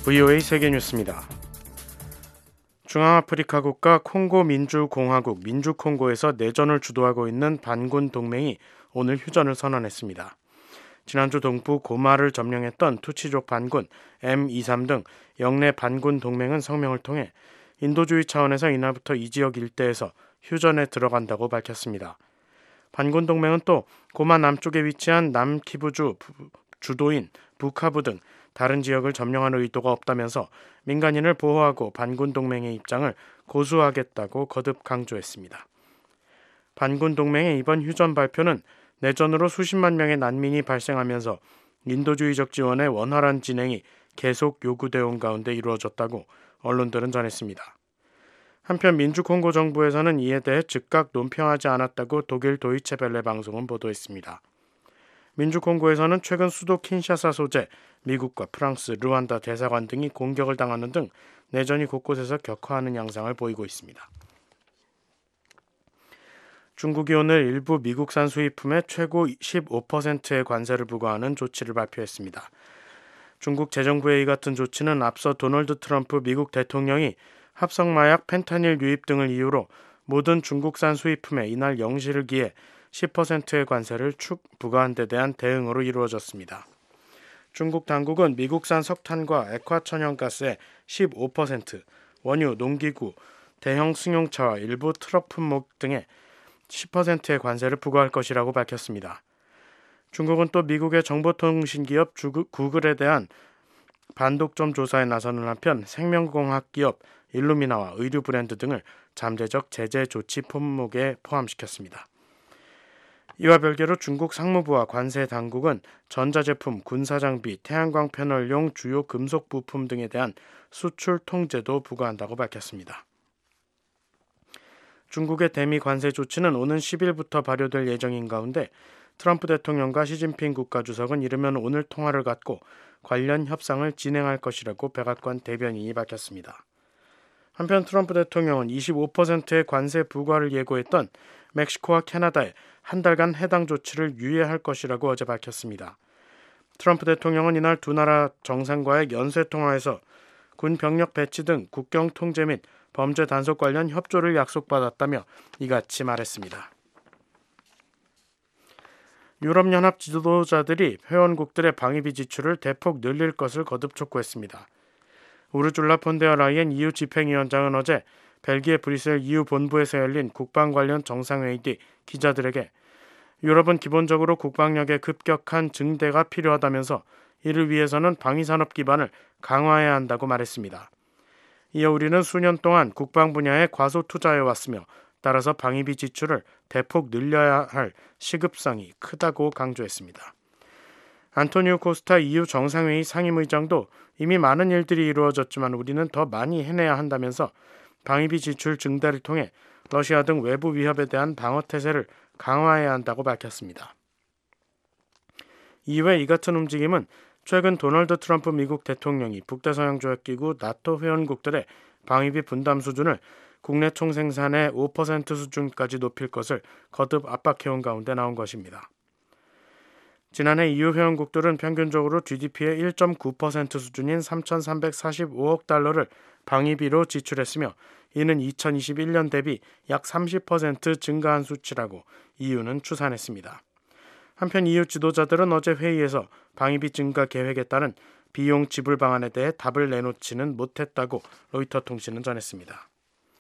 VOA 세계뉴스입니다. 중앙아프리카 국가 콩고 민주공화국 민주콩고에서 내전을 주도하고 있는 반군 동맹이 오늘 휴전을 선언했습니다. 지난주 동부 고마를 점령했던 투치족 반군 M23 등 영내 반군 동맹은 성명을 통해 인도주의 차원에서 이날부터 이 지역 일대에서 휴전에 들어간다고 밝혔습니다. 반군 동맹은 또 고마 남쪽에 위치한 남키부주 주도인 부카부 등 다른 지역을 점령할 의도가 없다면서 민간인을 보호하고 반군 동맹의 입장을 고수하겠다고 거듭 강조했습니다. 반군 동맹의 이번 휴전 발표는 내전으로 수십만 명의 난민이 발생하면서 인도주의적 지원의 원활한 진행이 계속 요구되어 온 가운데 이루어졌다고 언론들은 전했습니다. 한편 민주콩고 정부에서는 이에 대해 즉각 논평하지 않았다고 독일 도이체벨레 방송은 보도했습니다. 민주콩고에서는 최근 수도 킨샤사 소재 미국과 프랑스, 르완다 대사관 등이 공격을 당하는 등 내전이 곳곳에서 격화하는 양상을 보이고 있습니다. 중국이 오늘 일부 미국산 수입품에 최고 15%의 관세를 부과하는 조치를 발표했습니다. 중국 재정부의 이 같은 조치는 앞서 도널드 트럼프 미국 대통령이 합성마약 펜타닐 유입 등을 이유로 모든 중국산 수입품에 이날 0시를 기해 10%의 관세를 부과한 데 대한 대응으로 이루어졌습니다. 중국 당국은 미국산 석탄과 액화천연가스의 15%, 원유, 농기구, 대형 승용차와 일부 트럭 품목 등에 10%의 관세를 부과할 것이라고 밝혔습니다. 중국은 또 미국의 정보통신기업 구글에 대한 반독점 조사에 나서는 한편 생명공학 기업 일루미나와 의류 브랜드 등을 잠재적 제재 조치 품목에 포함시켰습니다. 이와 별개로 중국 상무부와 관세 당국은 전자제품, 군사장비, 태양광 패널용 주요 금속 부품 등에 대한 수출 통제도 부과한다고 밝혔습니다. 중국의 대미 관세 조치는 오는 10일부터 발효될 예정인 가운데 트럼프 대통령과 시진핑 국가주석은 이르면 오늘 통화를 갖고 관련 협상을 진행할 것이라고 백악관 대변인이 밝혔습니다. 한편 트럼프 대통령은 25%의 관세 부과를 예고했던 멕시코와 캐나다에 한 달간 해당 조치를 유예할 것이라고 어제 밝혔습니다. 트럼프 대통령은 이날 두 나라 정상과의 연쇄통화에서 군 병력 배치 등 국경 통제 및 범죄 단속 관련 협조를 약속받았다며 이같이 말했습니다. 유럽연합 지도자들이 회원국들의 방위비 지출을 대폭 늘릴 것을 거듭 촉구했습니다. 우르줄라 폰데어라이엔 EU 집행위원장은 어제 벨기에 브뤼셀 EU 본부에서 열린 국방 관련 정상회의 뒤 기자들에게 유럽은 기본적으로 국방력의 급격한 증대가 필요하다면서 이를 위해서는 방위산업 기반을 강화해야 한다고 말했습니다. 이어 우리는 수년 동안 국방 분야에 과소 투자해왔으며 따라서 방위비 지출을 대폭 늘려야 할 시급성이 크다고 강조했습니다. 안토니오 코스타 EU 정상회의 상임의장도 이미 많은 일들이 이루어졌지만 우리는 더 많이 해내야 한다면서 방위비 지출 증대를 통해 러시아 등 외부 위협에 대한 방어 태세를 강화해야 한다고 밝혔습니다. 이외 이 같은 움직임은 최근 도널드 트럼프 미국 대통령이 북대서양조약기구 나토 회원국들의 방위비 분담 수준을 국내 총생산의 5% 수준까지 높일 것을 거듭 압박해온 가운데 나온 것입니다. 지난해 EU 회원국들은 평균적으로 GDP의 1.9% 수준인 3,345억 달러를 방위비로 지출했으며 이는 2021년 대비 약 30% 증가한 수치라고 EU는 추산했습니다. 한편 EU 지도자들은 어제 회의에서 방위비 증가 계획에 따른 비용 지불 방안에 대해 답을 내놓지는 못했다고 로이터 통신은 전했습니다.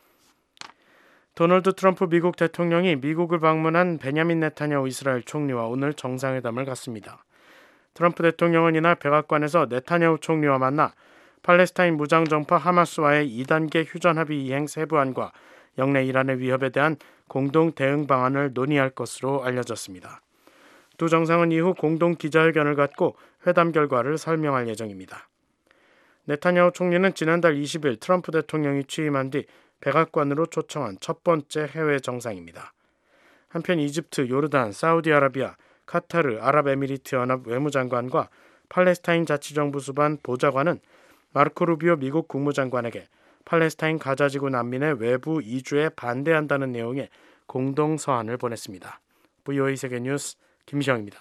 도널드 트럼프 미국 대통령이 미국을 방문한 베냐민 네타냐후 이스라엘 총리와 오늘 정상회담을 갖습니다. 트럼프 대통령은 이날 백악관에서 네타냐후 총리와 만나 팔레스타인 무장정파 하마스와의 2단계 휴전 합의 이행 세부안과 영내 이란의 위협에 대한 공동 대응 방안을 논의할 것으로 알려졌습니다. 두 정상은 이후 공동 기자회견을 갖고 회담 결과를 설명할 예정입니다. 네타냐후 총리는 지난달 20일 트럼프 대통령이 취임한 뒤 백악관으로 초청한 첫 번째 해외 정상입니다. 한편 이집트, 요르단, 사우디아라비아, 카타르, 아랍에미리트 연합 외무장관과 팔레스타인 자치정부 수반 보좌관은 마르코 루비오 미국 국무장관에게 팔레스타인 가자지구 난민의 외부 이주에 반대한다는 내용의 공동 서한을 보냈습니다. VOA 세계뉴스 김시영입니다.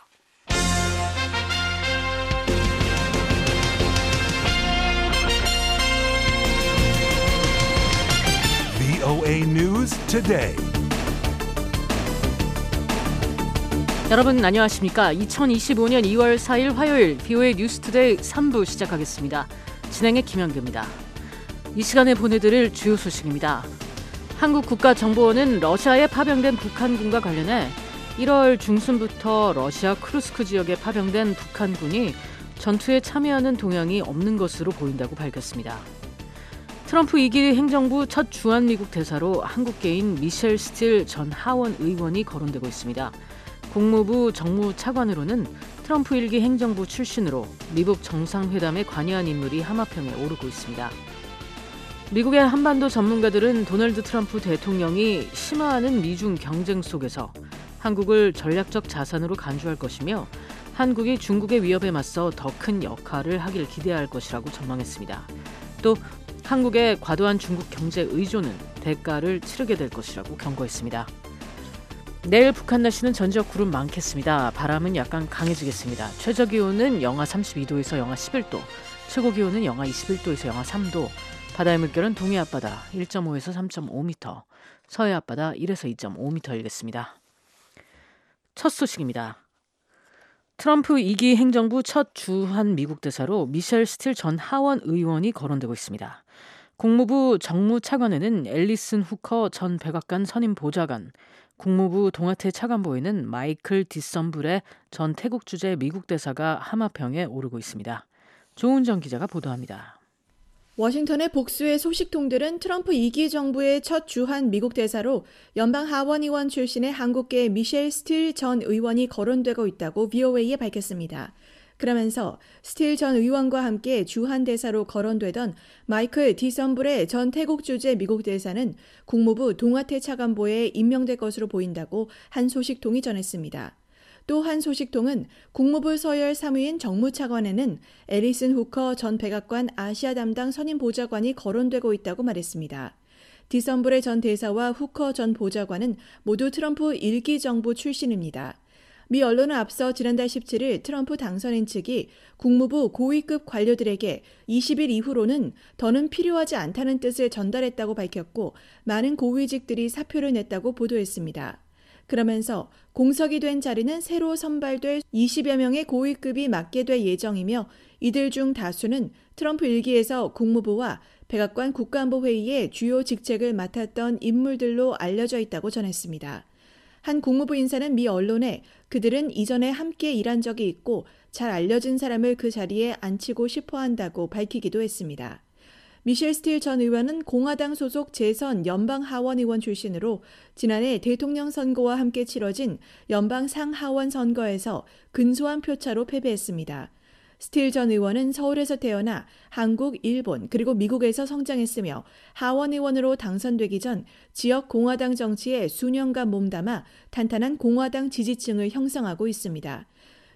VOA News Today. 여러분 안녕하십니까? 2025년 2월 4일 화요일 VOA 뉴스투데이 3부 시작하겠습니다. 진행의 김현규입니다. 이 시간에 보내드릴 주요 소식입니다. 한국국가정보원은 러시아에 파병된 북한군과 관련해 1월 중순부터 러시아 크루스크 지역에 파병된 북한군이 전투에 참여하는 동향이 없는 것으로 보인다고 밝혔습니다. 트럼프 2기 행정부 첫 주한미국 대사로 한국계인 미셸 스틸 전 하원 의원이 거론되고 있습니다. 국무부 정무차관으로는 트럼프 1기 행정부 출신으로 미국 정상회담에 관여한 인물이 하마평에 오르고 있습니다. 미국의 한반도 전문가들은 도널드 트럼프 대통령이 심화하는 미중 경쟁 속에서 한국을 전략적 자산으로 간주할 것이며 한국이 중국의 위협에 맞서 더 큰 역할을 하길 기대할 것이라고 전망했습니다. 또 한국의 과도한 중국 경제 의존은 대가를 치르게 될 것이라고 경고했습니다. 내일 북한 날씨는 전지역 구름 많겠습니다. 바람은 약간 강해지겠습니다. 최저기온은 영하 32도에서 영하 11도, 최고기온은 영하 21도에서 영하 3도, 바다의 물결은 동해 앞바다 1.5에서 3.5m, 서해 앞바다 1에서 2.5m이겠습니다. 첫 소식입니다. 트럼프 2기 행정부 첫 주한 미국 대사로 미셸 스틸 전 하원 의원이 거론되고 있습니다. 국무부 정무차관에는 앨리슨 후커 전 백악관 선임 보좌관, 국무부 동아태 차관보에는 마이클 디썸블의 전 태국 주재 미국 대사가 하마평에 오르고 있습니다. 조은정 기자가 보도합니다. 워싱턴의 복수의 소식통들은 트럼프 2기 정부의 첫 주한 미국 대사로 연방 하원의원 출신의 한국계 미셸 스틸 전 의원이 거론되고 있다고 VOA에 밝혔습니다. 그러면서 스틸 전 의원과 함께 주한 대사로 거론되던 마이클 디썸블의 전 태국 주재 미국 대사는 국무부 동아태 차관보에 임명될 것으로 보인다고 한 소식통이 전했습니다. 또 한 소식통은 국무부 서열 사무인 정무차관에는 앨리슨 후커 전 백악관 아시아 담당 선임 보좌관이 거론되고 있다고 말했습니다. 디썸블의 전 대사와 후커 전 보좌관은 모두 트럼프 1기 정부 출신입니다. 미 언론은 앞서 지난달 17일 트럼프 당선인 측이 국무부 고위급 관료들에게 20일 이후로는 더는 필요하지 않다는 뜻을 전달했다고 밝혔고 많은 고위직들이 사표를 냈다고 보도했습니다. 그러면서 공석이 된 자리는 새로 선발될 20여 명의 고위급이 맡게 될 예정이며 이들 중 다수는 트럼프 1기에서 국무부와 백악관 국가안보회의의 주요 직책을 맡았던 인물들로 알려져 있다고 전했습니다. 한 국무부 인사는 미 언론에 그들은 이전에 함께 일한 적이 있고 잘 알려진 사람을 그 자리에 앉히고 싶어 한다고 밝히기도 했습니다. 미셸 스틸 전 의원은 공화당 소속 재선 연방 하원 의원 출신으로 지난해 대통령 선거와 함께 치러진 연방 상하원 선거에서 근소한 표차로 패배했습니다. 스틸 전 의원은 서울에서 태어나 한국, 일본 그리고 미국에서 성장했으며 하원 의원으로 당선되기 전 지역 공화당 정치에 수년간 몸담아 탄탄한 공화당 지지층을 형성하고 있습니다.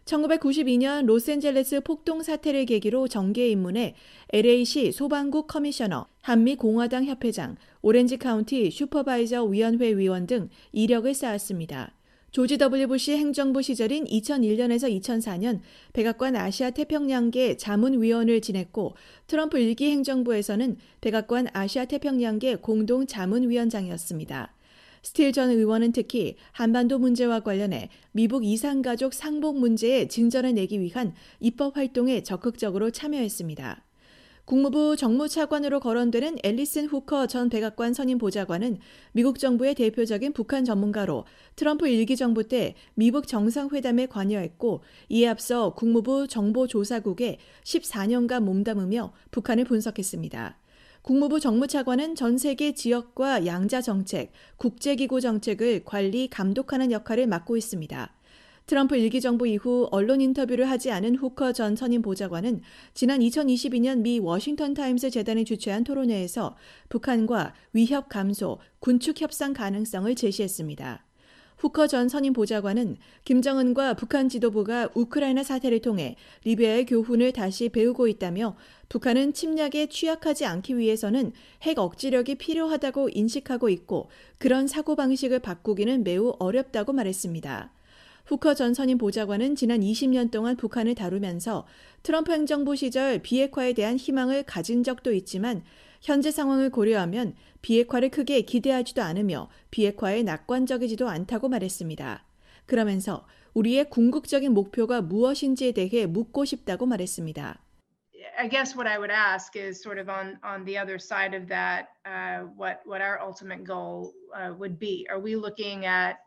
1992년 로스앤젤레스 폭동 사태를 계기로 정계에 입문해 LA시 소방국 커미셔너, 한미 공화당 협회장, 오렌지 카운티 슈퍼바이저 위원회 위원 등 이력을 쌓았습니다. 조지 W. 부시 행정부 시절인 2001년에서 2004년 백악관 아시아 태평양계 자문위원을 지냈고 트럼프 1기 행정부에서는 백악관 아시아 태평양계 공동 자문위원장이었습니다. 스틸 전 의원은 특히 한반도 문제와 관련해 미국 이산가족 상봉 문제에 진전을 내기 위한 입법 활동에 적극적으로 참여했습니다. 국무부 정무차관으로 거론되는 앨리슨 후커 전 백악관 선임 보좌관은 미국 정부의 대표적인 북한 전문가로 트럼프 1기 정부 때 미북 정상회담에 관여했고 이에 앞서 국무부 정보조사국에 14년간 몸담으며 북한을 분석했습니다. 국무부 정무차관은 전 세계 지역과 양자 정책, 국제기구 정책을 관리, 감독하는 역할을 맡고 있습니다. 트럼프 1기 정부 이후 언론 인터뷰를 하지 않은 후커 전 선임 보좌관은 지난 2022년 미 워싱턴 타임스 재단이 주최한 토론회에서 북한과 위협 감소, 군축 협상 가능성을 제시했습니다. 후커 전 선임 보좌관은 김정은과 북한 지도부가 우크라이나 사태를 통해 리비아의 교훈을 다시 배우고 있다며 북한은 침략에 취약하지 않기 위해서는 핵 억지력이 필요하다고 인식하고 있고 그런 사고방식을 바꾸기는 매우 어렵다고 말했습니다. 후커 전 선임 보좌관은 지난 20년 동안 북한을 다루면서 트럼프 행정부 시절 비핵화에 대한 희망을 가진 적도 있지만 현재 상황을 고려하면 비핵화를 크게 기대하지도 않으며 비핵화에 낙관적이지도 않다고 말했습니다. 그러면서 우리의 궁극적인 목표가 무엇인지에 대해 묻고 싶다고 말했습니다. I guess what I would ask is sort of on the other side of that, what our ultimate goal would be. Are we looking at,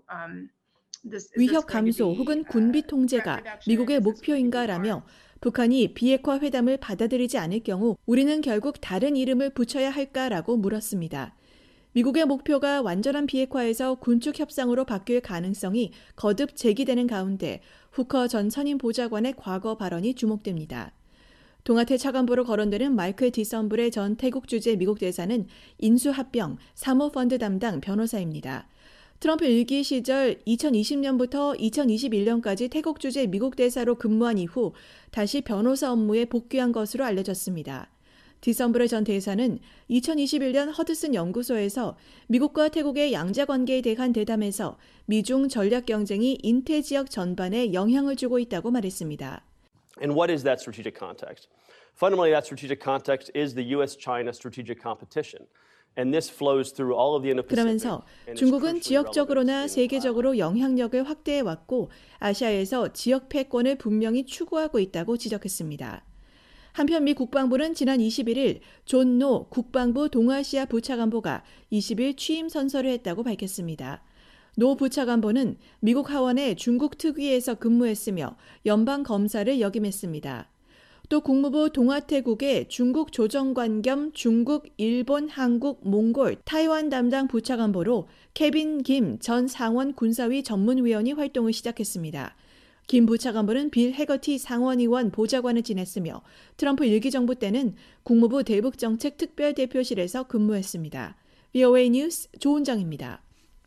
위협 감소 혹은 군비 통제가 미국의 목표인가라며 북한이 비핵화 회담을 받아들이지 않을 경우 우리는 결국 다른 이름을 붙여야 할까라고 물었습니다. 미국의 목표가 완전한 비핵화에서 군축 협상으로 바뀔 가능성이 거듭 제기되는 가운데 후커 전 선임 보좌관의 과거 발언이 주목됩니다. 동아태 차관보로 거론되는 마이클 디썸블의 전 태국 주재 미국 대사는 인수합병, 사모펀드 담당 변호사입니다. 트럼프 일기 시절 2020년부터 2021년까지 태국 주재 미국 대사로 근무한 이후 다시 변호사 업무에 복귀한 것으로 알려졌습니다. 디썸블의 전 대사는 2021년 허드슨 연구소에서 미국과 태국의 양자 관계에 대한 대담에서 미중 전략 경쟁이 인태 지역 전반에 영향을 주고 있다고 말했습니다. And what is that strategic context? Fundamentally, that strategic context is the U.S.-China strategic competition. And this flows through all of the Indo-Pacific. 그러면서 중국은 지역적으로나 세계적으로 영향력을 확대해왔고 아시아에서 지역 패권을 분명히 추구하고 있다고 지적했습니다. 한편 미 국방부는 지난 21일 존 노 국방부 동아시아 부차관보가 20일 취임 선서를 했다고 밝혔습니다. 노 부차관보는 미국 하원의 중국 특위에서 근무했으며 연방검사를 역임했습니다. 또 국무부 동아태국의 중국 조정관 겸 중국, 일본, 한국, 몽골, 타이완 담당 부차관보로 케빈 김 전 상원 군사위 전문위원이 활동을 시작했습니다. 김 부차관보는 빌 해거티 상원의원 보좌관을 지냈으며 트럼프 1기 정부 때는 국무부 대북정책 특별대표실에서 근무했습니다. VOA 뉴스 조은정입니다.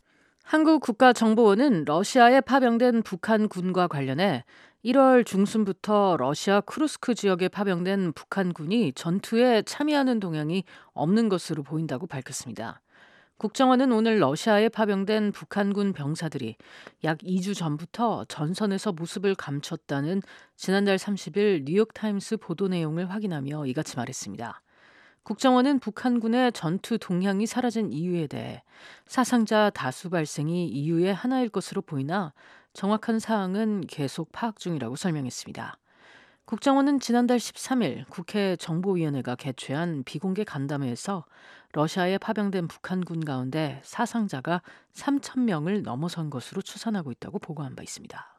한국 국가정보원은 러시아에 파병된 북한 군과 관련해 1월 중순부터 러시아 쿠르스크 지역에 파병된 북한군이 전투에 참여하는 동향이 없는 것으로 보인다고 밝혔습니다. 국정원은 오늘 러시아에 파병된 북한군 병사들이 약 2주 전부터 전선에서 모습을 감췄다는 지난달 30일 뉴욕타임스 보도 내용을 확인하며 이같이 말했습니다. 국정원은 북한군의 전투 동향이 사라진 이유에 대해 사상자 다수 발생이 이유의 하나일 것으로 보이나 정확한 사항은 계속 파악 중이라고 설명했습니다. 국정원은 지난달 13일 국회 정보위원회가 개최한 비공개 간담회에서 러시아에 파병된 북한군 가운데 사상자가 3,000명을 넘어선 것으로 추산하고 있다고 보고한 바 있습니다.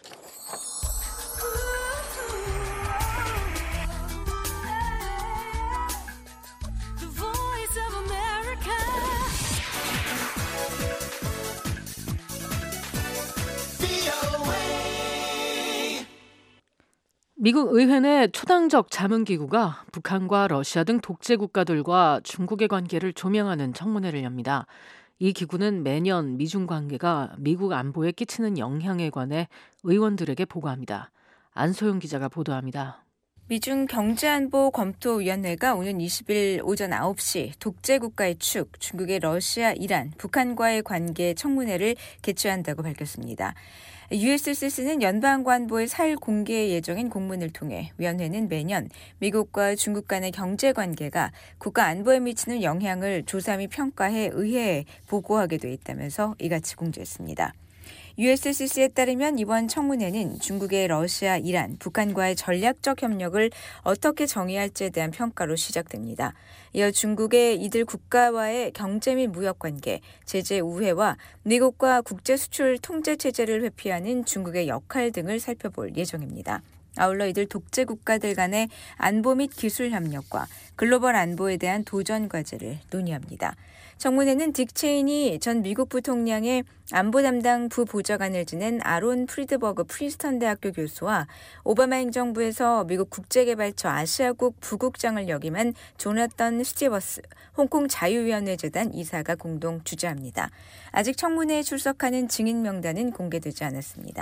미국 의회 내 초당적 자문기구가 북한과 러시아 등 독재 국가들과 중국의 관계를 조명하는 청문회를 엽니다. 이 기구는 매년 미중 관계가 미국 안보에 끼치는 영향에 관해 의원들에게 보고합니다. 안소영 기자가 보도합니다. 미중 경제안보검토위원회가 오는 20일 오전 9시 독재국가의 축, 중국의 러시아, 이란, 북한과의 관계 청문회를 개최한다고 밝혔습니다. USCC는 연방관보의 4일 공개 예정인 공문을 통해 위원회는 매년 미국과 중국 간의 경제관계가 국가 안보에 미치는 영향을 조사 및 평가해 의회에 보고하게 돼 있다면서 이같이 공지했습니다. USCC에 따르면 이번 청문회는 중국의 러시아, 이란, 북한과의 전략적 협력을 어떻게 정의할지에 대한 평가로 시작됩니다. 이어 중국의 이들 국가와의 경제 및 무역관계, 제재 우회와 미국과 국제수출 통제체제를 회피하는 중국의 역할 등을 살펴볼 예정입니다. 아울러 이들 독재 국가들 간의 안보 및 기술 협력과 글로벌 안보에 대한 도전 과제를 논의합니다. 청문회는 딕 체이니 전 미국 부통령의 안보 담당 부보좌관을 지낸 아론 프리드버그 프린스턴 대학교 교수와 오바마 행정부에서 미국 국제개발처 아시아국 부국장을 역임한 조나던 스티버스 홍콩 자유위원회 재단 이사가 공동 주재합니다. 아직 청문회에 출석하는 증인 명단은 공개되지 않았습니다.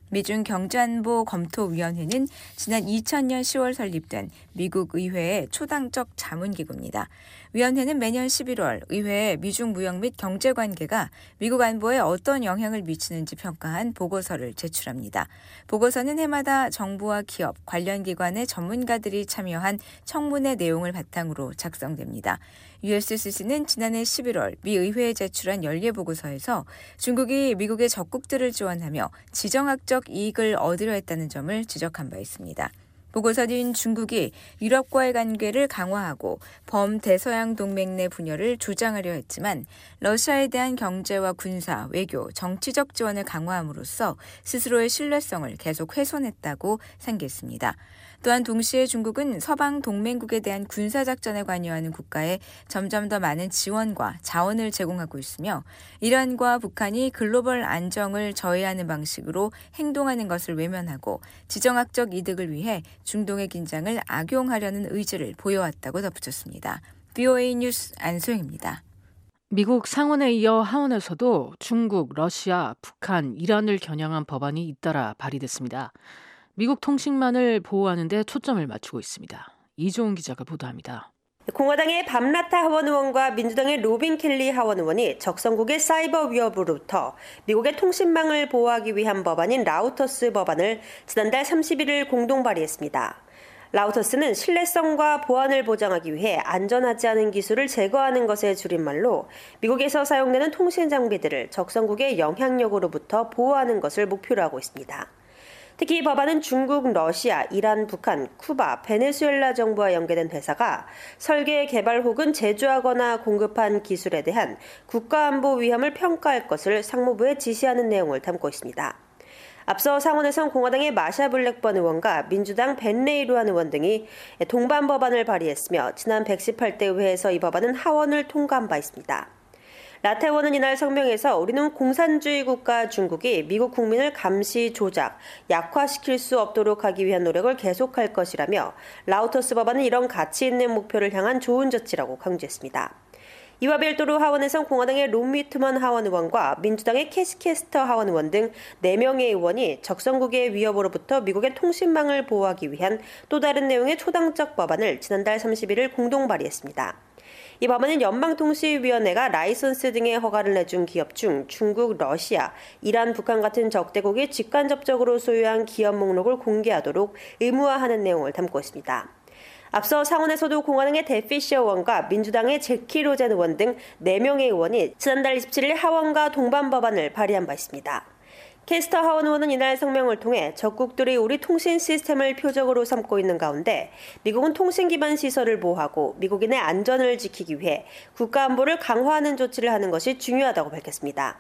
미중 경제안보 검토위원회는 지난 2000년 10월 설립된 미국 의회의 초당적 자문기구입니다. 위원회는 매년 11월 의회에 미중 무역 및 경제 관계가 미국 안보에 어떤 영향을 미치는지 평가한 보고서를 제출합니다. 보고서는 해마다 정부와 기업, 관련 기관의 전문가들이 참여한 청문회 내용을 바탕으로 작성됩니다. USCC는 지난해 11월 미 의회에 제출한 연례보고서에서 중국이 미국의 적국들을 지원하며 지정학적 이익을 얻으려 했다는 점을 지적한 바 있습니다. 보고서는 중국이 유럽과의 관계를 강화하고 범대서양 동맹 내 분열을 조장하려 했지만 러시아에 대한 경제와 군사, 외교, 정치적 지원을 강화함으로써 스스로의 신뢰성을 계속 훼손했다고 상기했습니다. 또한 동시에 중국은 서방 동맹국에 대한 군사작전에 관여하는 국가에 점점 더 많은 지원과 자원을 제공하고 있으며 이란과 북한이 글로벌 안정을 저해하는 방식으로 행동하는 것을 외면하고 지정학적 이득을 위해 중동의 긴장을 악용하려는 의지를 보여왔다고 덧붙였습니다. VOA 뉴스 안소영입니다. 미국 상원에 이어 하원에서도 중국, 러시아, 북한, 이란을 겨냥한 법안이 잇따라 발의됐습니다. 미국 통신망을 보호하는 데 초점을 맞추고 있습니다. 이종훈 기자가 보도합니다. 공화당의 밤라타 하원 의원과 민주당의 로빈 켈리 하원 의원이 적성국의 사이버 위협으로부터 미국의 통신망을 보호하기 위한 법안인 라우터스 법안을 지난달 31일 공동 발의했습니다. 라우터스는 신뢰성과 보안을 보장하기 위해 안전하지 않은 기술을 제거하는 것의 줄임말로 미국에서 사용되는 통신 장비들을 적성국의 영향력으로부터 보호하는 것을 목표로 하고 있습니다. 특히 이 법안은 중국, 러시아, 이란, 북한, 쿠바, 베네수엘라 정부와 연계된 회사가 설계, 개발 혹은 제조하거나 공급한 기술에 대한 국가안보 위험을 평가할 것을 상무부에 지시하는 내용을 담고 있습니다. 앞서 상원에선 공화당의 마샤 블랙번 의원과 민주당 벤 레이루안 의원 등이 동반 법안을 발의했으며 지난 118대 의회에서 이 법안은 하원을 통과한 바 있습니다. 라타 의원은 이날 성명에서 우리는 공산주의 국가 중국이 미국 국민을 감시, 조작, 약화시킬 수 없도록 하기 위한 노력을 계속할 것이라며 라우터스 법안은 이런 가치 있는 목표를 향한 좋은 조치라고 강조했습니다. 이와 별도로 하원에선 공화당의 론 위트먼 하원 의원과 민주당의 캐시 캐스터 하원 의원 등 4명의 의원이 적성국의 위협으로부터 미국의 통신망을 보호하기 위한 또 다른 내용의 초당적 법안을 지난달 31일 공동 발의했습니다. 이 법안은 연방통신위원회가 라이선스 등의 허가를 내준 기업 중 중국, 러시아, 이란, 북한 같은 적대국이 직간접적으로 소유한 기업 목록을 공개하도록 의무화하는 내용을 담고 있습니다. 앞서 상원에서도 공화당의 데피셔 의원과 민주당의 제키 로젠 의원 등 4명의 의원이 지난달 27일 하원과 동반 법안을 발의한 바 있습니다. 캐스터 하원 의원은 이날 성명을 통해 적국들이 우리 통신 시스템을 표적으로 삼고 있는 가운데 미국은 통신 기반 시설을 보호하고 미국인의 안전을 지키기 위해 국가안보를 강화하는 조치를 하는 것이 중요하다고 밝혔습니다.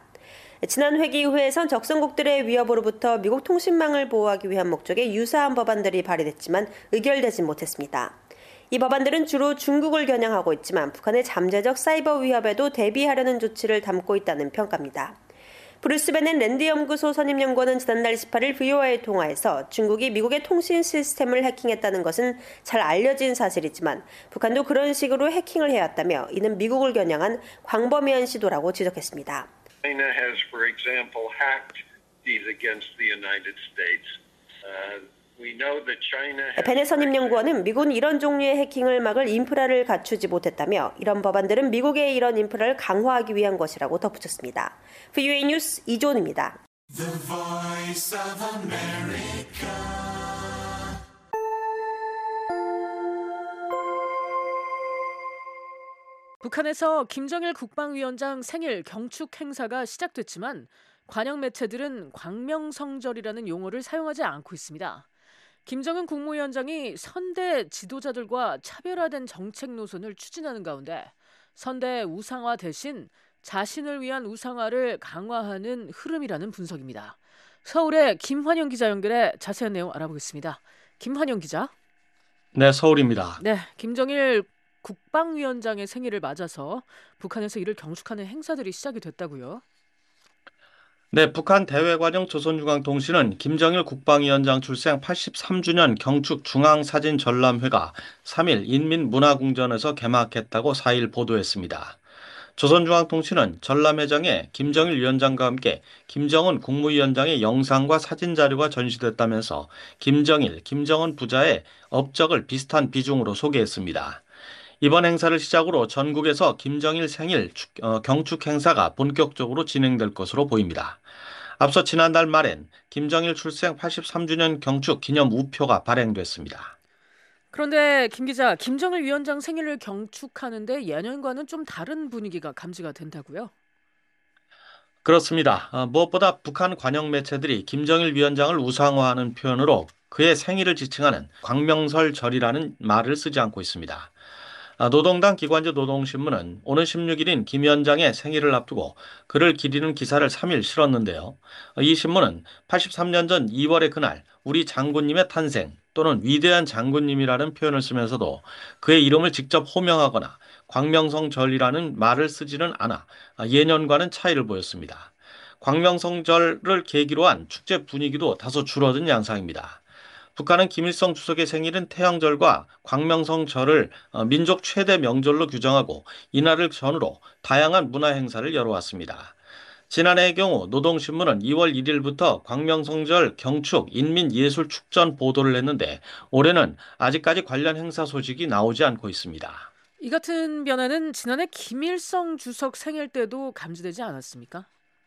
지난 회기의회에선 적성국들의 위협으로부터 미국 통신망을 보호하기 위한 목적의 유사한 법안들이 발의됐지만 의결되지 못했습니다. 이 법안들은 주로 중국을 겨냥하고 있지만 북한의 잠재적 사이버 위협에도 대비하려는 조치를 담고 있다는 평가입니다. 브루스 베넷 랜드 연구소 선임연구원은 지난달 18일 VOA의 통화에서 중국이 미국의 통신 시스템을 해킹했다는 것은 잘 알려진 사실이지만 북한도 그런 식으로 해킹을 해왔다며 이는 미국을 겨냥한 광범위한 시도라고 지적했습니다. China has, for example, hacked these against the United States. 베넷 선임연구원은 미국은 이런 종류의 해킹을 막을 인프라를 갖추지 못했다며 이런 법안들은 미국의 이런 인프라를 강화하기 위한 것이라고 덧붙였습니다. VOA 뉴스 이존입니다. 북한에서 김정일 국방위원장 생일 경축 행사가 시작됐지만 관영 매체들은 광명성절이라는 용어를 사용하지 않고 있습니다. 김정은 국무위원장이 선대 지도자들과 차별화된 정책 노선을 추진하는 가운데 선대 우상화 대신 자신을 위한 우상화를 강화하는 흐름이라는 분석입니다. 서울의 김환영 기자 연결해 자세한 내용 알아보겠습니다. 김환영 기자. 네, 서울입니다. 네, 김정일 국방위원장의 생일을 맞아서 북한에서 이를 경축하는 행사들이 시작이 됐다고요? 네, 북한 대외관영 조선중앙통신은 김정일 국방위원장 출생 83주년 경축 중앙사진 전람회가 3일 인민문화궁전에서 개막했다고 4일 보도했습니다. 조선중앙통신은 전람회장에 김정일 위원장과 함께 김정은 국무위원장의 영상과 사진 자료가 전시됐다면서 김정일, 김정은 부자의 업적을 비슷한 비중으로 소개했습니다. 이번 행사를 시작으로 전국에서 김정일 생일 경축 행사가 본격적으로 진행될 것으로 보입니다. 앞서 지난달 말엔 김정일 출생 83주년 경축 기념 우표가 발행됐습니다. 그런데 김 기자, 김정일 위원장 생일을 경축하는데 예년과는 좀 다른 분위기가 감지가 된다고요? 그렇습니다. 무엇보다 북한 관영 매체들이 김정일 위원장을 우상화하는 표현으로 그의 생일을 지칭하는 광명설절이라는 말을 쓰지 않고 있습니다. 노동당 기관지 노동신문은 오는 16일인 김 위원장의 생일을 앞두고 그를 기리는 기사를 3일 실었는데요. 이 신문은 83년 전 2월의 그날 우리 장군님의 탄생 또는 위대한 장군님이라는 표현을 쓰면서도 그의 이름을 직접 호명하거나 광명성절이라는 말을 쓰지는 않아 예년과는 차이를 보였습니다. 광명성절을 계기로 한 축제 분위기도 다소 줄어든 양상입니다. 북한은 김일성 주석의 생일은 태양절과 광명성절을 민족 최대 명절로 규정하고 이날을 전후로 다양한 문화 행사를 열어왔습니다. 지난해의 경우 노동신문은 2월 1일부터 광명성절 경축 인민예술축전 보도를 했는데 올해는 아직까지 관련 행사 소식이 나오지 않고 있습니다. 이 같은 변화는 지난해 김일성 주석 생일 때도 감지되지 않았습니까?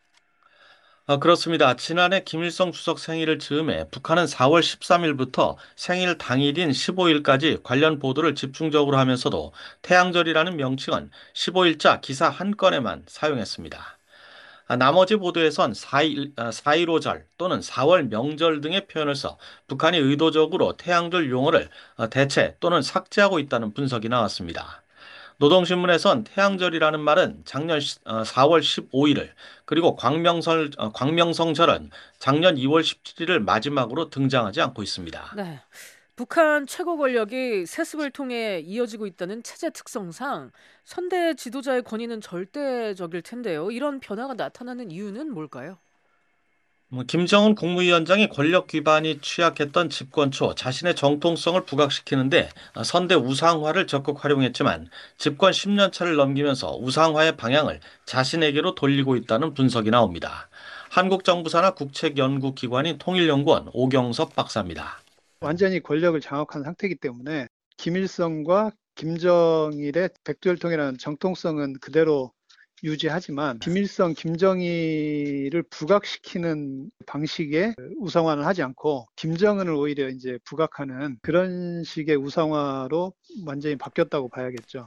그렇습니다. 지난해 김일성 주석 생일을 즈음해 북한은 4월 13일부터 생일 당일인 15일까지 관련 보도를 집중적으로 하면서도 태양절이라는 명칭은 15일자 기사 한 건에만 사용했습니다. 나머지 보도에선 4.15절 또는 4월 명절 등의 표현을 써 북한이 의도적으로 태양절 용어를 대체 또는 삭제하고 있다는 분석이 나왔습니다. 노동신문에선 태양절이라는 말은 작년 4월 15일을 그리고 광명성절은 작년 2월 17일을 마지막으로 등장하지 않고 있습니다. 네. 북한 최고 권력이 세습을 통해 이어지고 있다는 체제 특성상 선대 지도자의 권위는 절대적일 텐데요. 이런 변화가 나타나는 이유는 뭘까요? 김정은 국무위원장이 권력 기반이 취약했던 집권 초 자신의 정통성을 부각시키는데 선대 우상화를 적극 활용했지만 집권 10년 차를 넘기면서 우상화의 방향을 자신에게로 돌리고 있다는 분석이 나옵니다. 한국정부사나 국책연구기관인 통일연구원 오경섭 박사입니다. 완전히 권력을 장악한 상태이기 때문에 김일성과 김정일의 백두혈통이라는 정통성은 그대로 유지하지만 김일성, 김정일을 부각시키는 방식의 우상화는 하지 않고 김정은을 오히려 이제 부각하는 그런 식의 우상화로 완전히 바뀌었다고 봐야겠죠.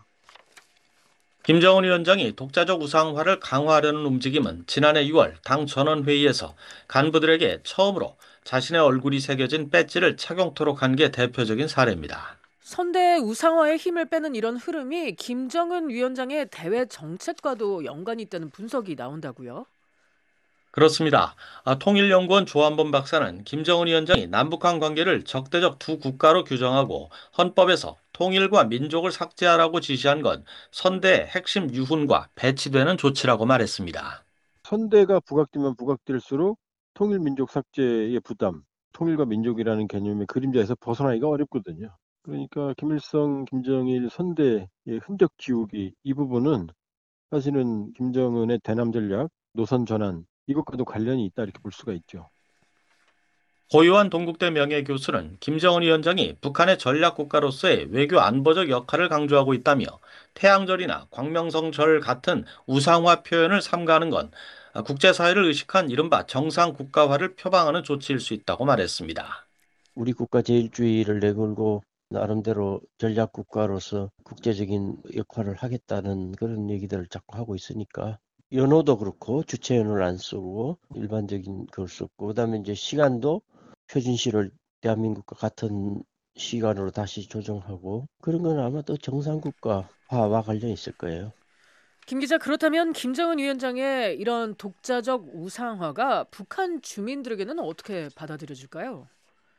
김정은 위원장이 독자적 우상화를 강화하려는 움직임은 지난해 6월 당 전원회의에서 간부들에게 처음으로 자신의 얼굴이 새겨진 배지를 착용토록 한 게 대표적인 사례입니다. 선대 우상화에 힘을 빼는 이런 흐름이 김정은 위원장의 대외 정책과도 연관이 있다는 분석이 나온다고요? 그렇습니다. 통일연구원 조한범 박사는 김정은 위원장이 남북한 관계를 적대적 두 국가로 규정하고 헌법에서 통일과 민족을 삭제하라고 지시한 건 선대의 핵심 유훈과 배치되는 조치라고 말했습니다. 선대가 부각되면 부각될수록 통일 민족 삭제의 부담, 통일과 민족이라는 개념의 그림자에서 벗어나기가 어렵거든요. 그러니까 김일성, 김정일 선대의 흔적 지우기 이 부분은 사실은 김정은의 대남 전략, 노선 전환 이것과도 관련이 있다 이렇게 볼 수가 있죠. 고요한 동국대 명예교수는 김정은 위원장이 북한의 전략국가로서의 외교 안보적 역할을 강조하고 있다며 태양절이나 광명성절 같은 우상화 표현을 삼가하는 건 국제사회를 의식한 이른바 정상국가화를 표방하는 조치일 수 있다고 말했습니다. 우리 국가 제일주의를 내걸고 나름대로 전략국가로서 국제적인 역할을 하겠다는 그런 얘기들을 자꾸 하고 있으니까 연호도 그렇고 주체 연호를 안 쓰고 일반적인 걸 썼고 그다음에 이제 시간도 표준시를 대한민국과 같은 시간으로 다시 조정하고 그런 건 아마 또 정상국가화와 관련이 있을 거예요. 김 기자, 그렇다면 김정은 위원장의 이런 독자적 우상화가 북한 주민들에게는 어떻게 받아들여질까요?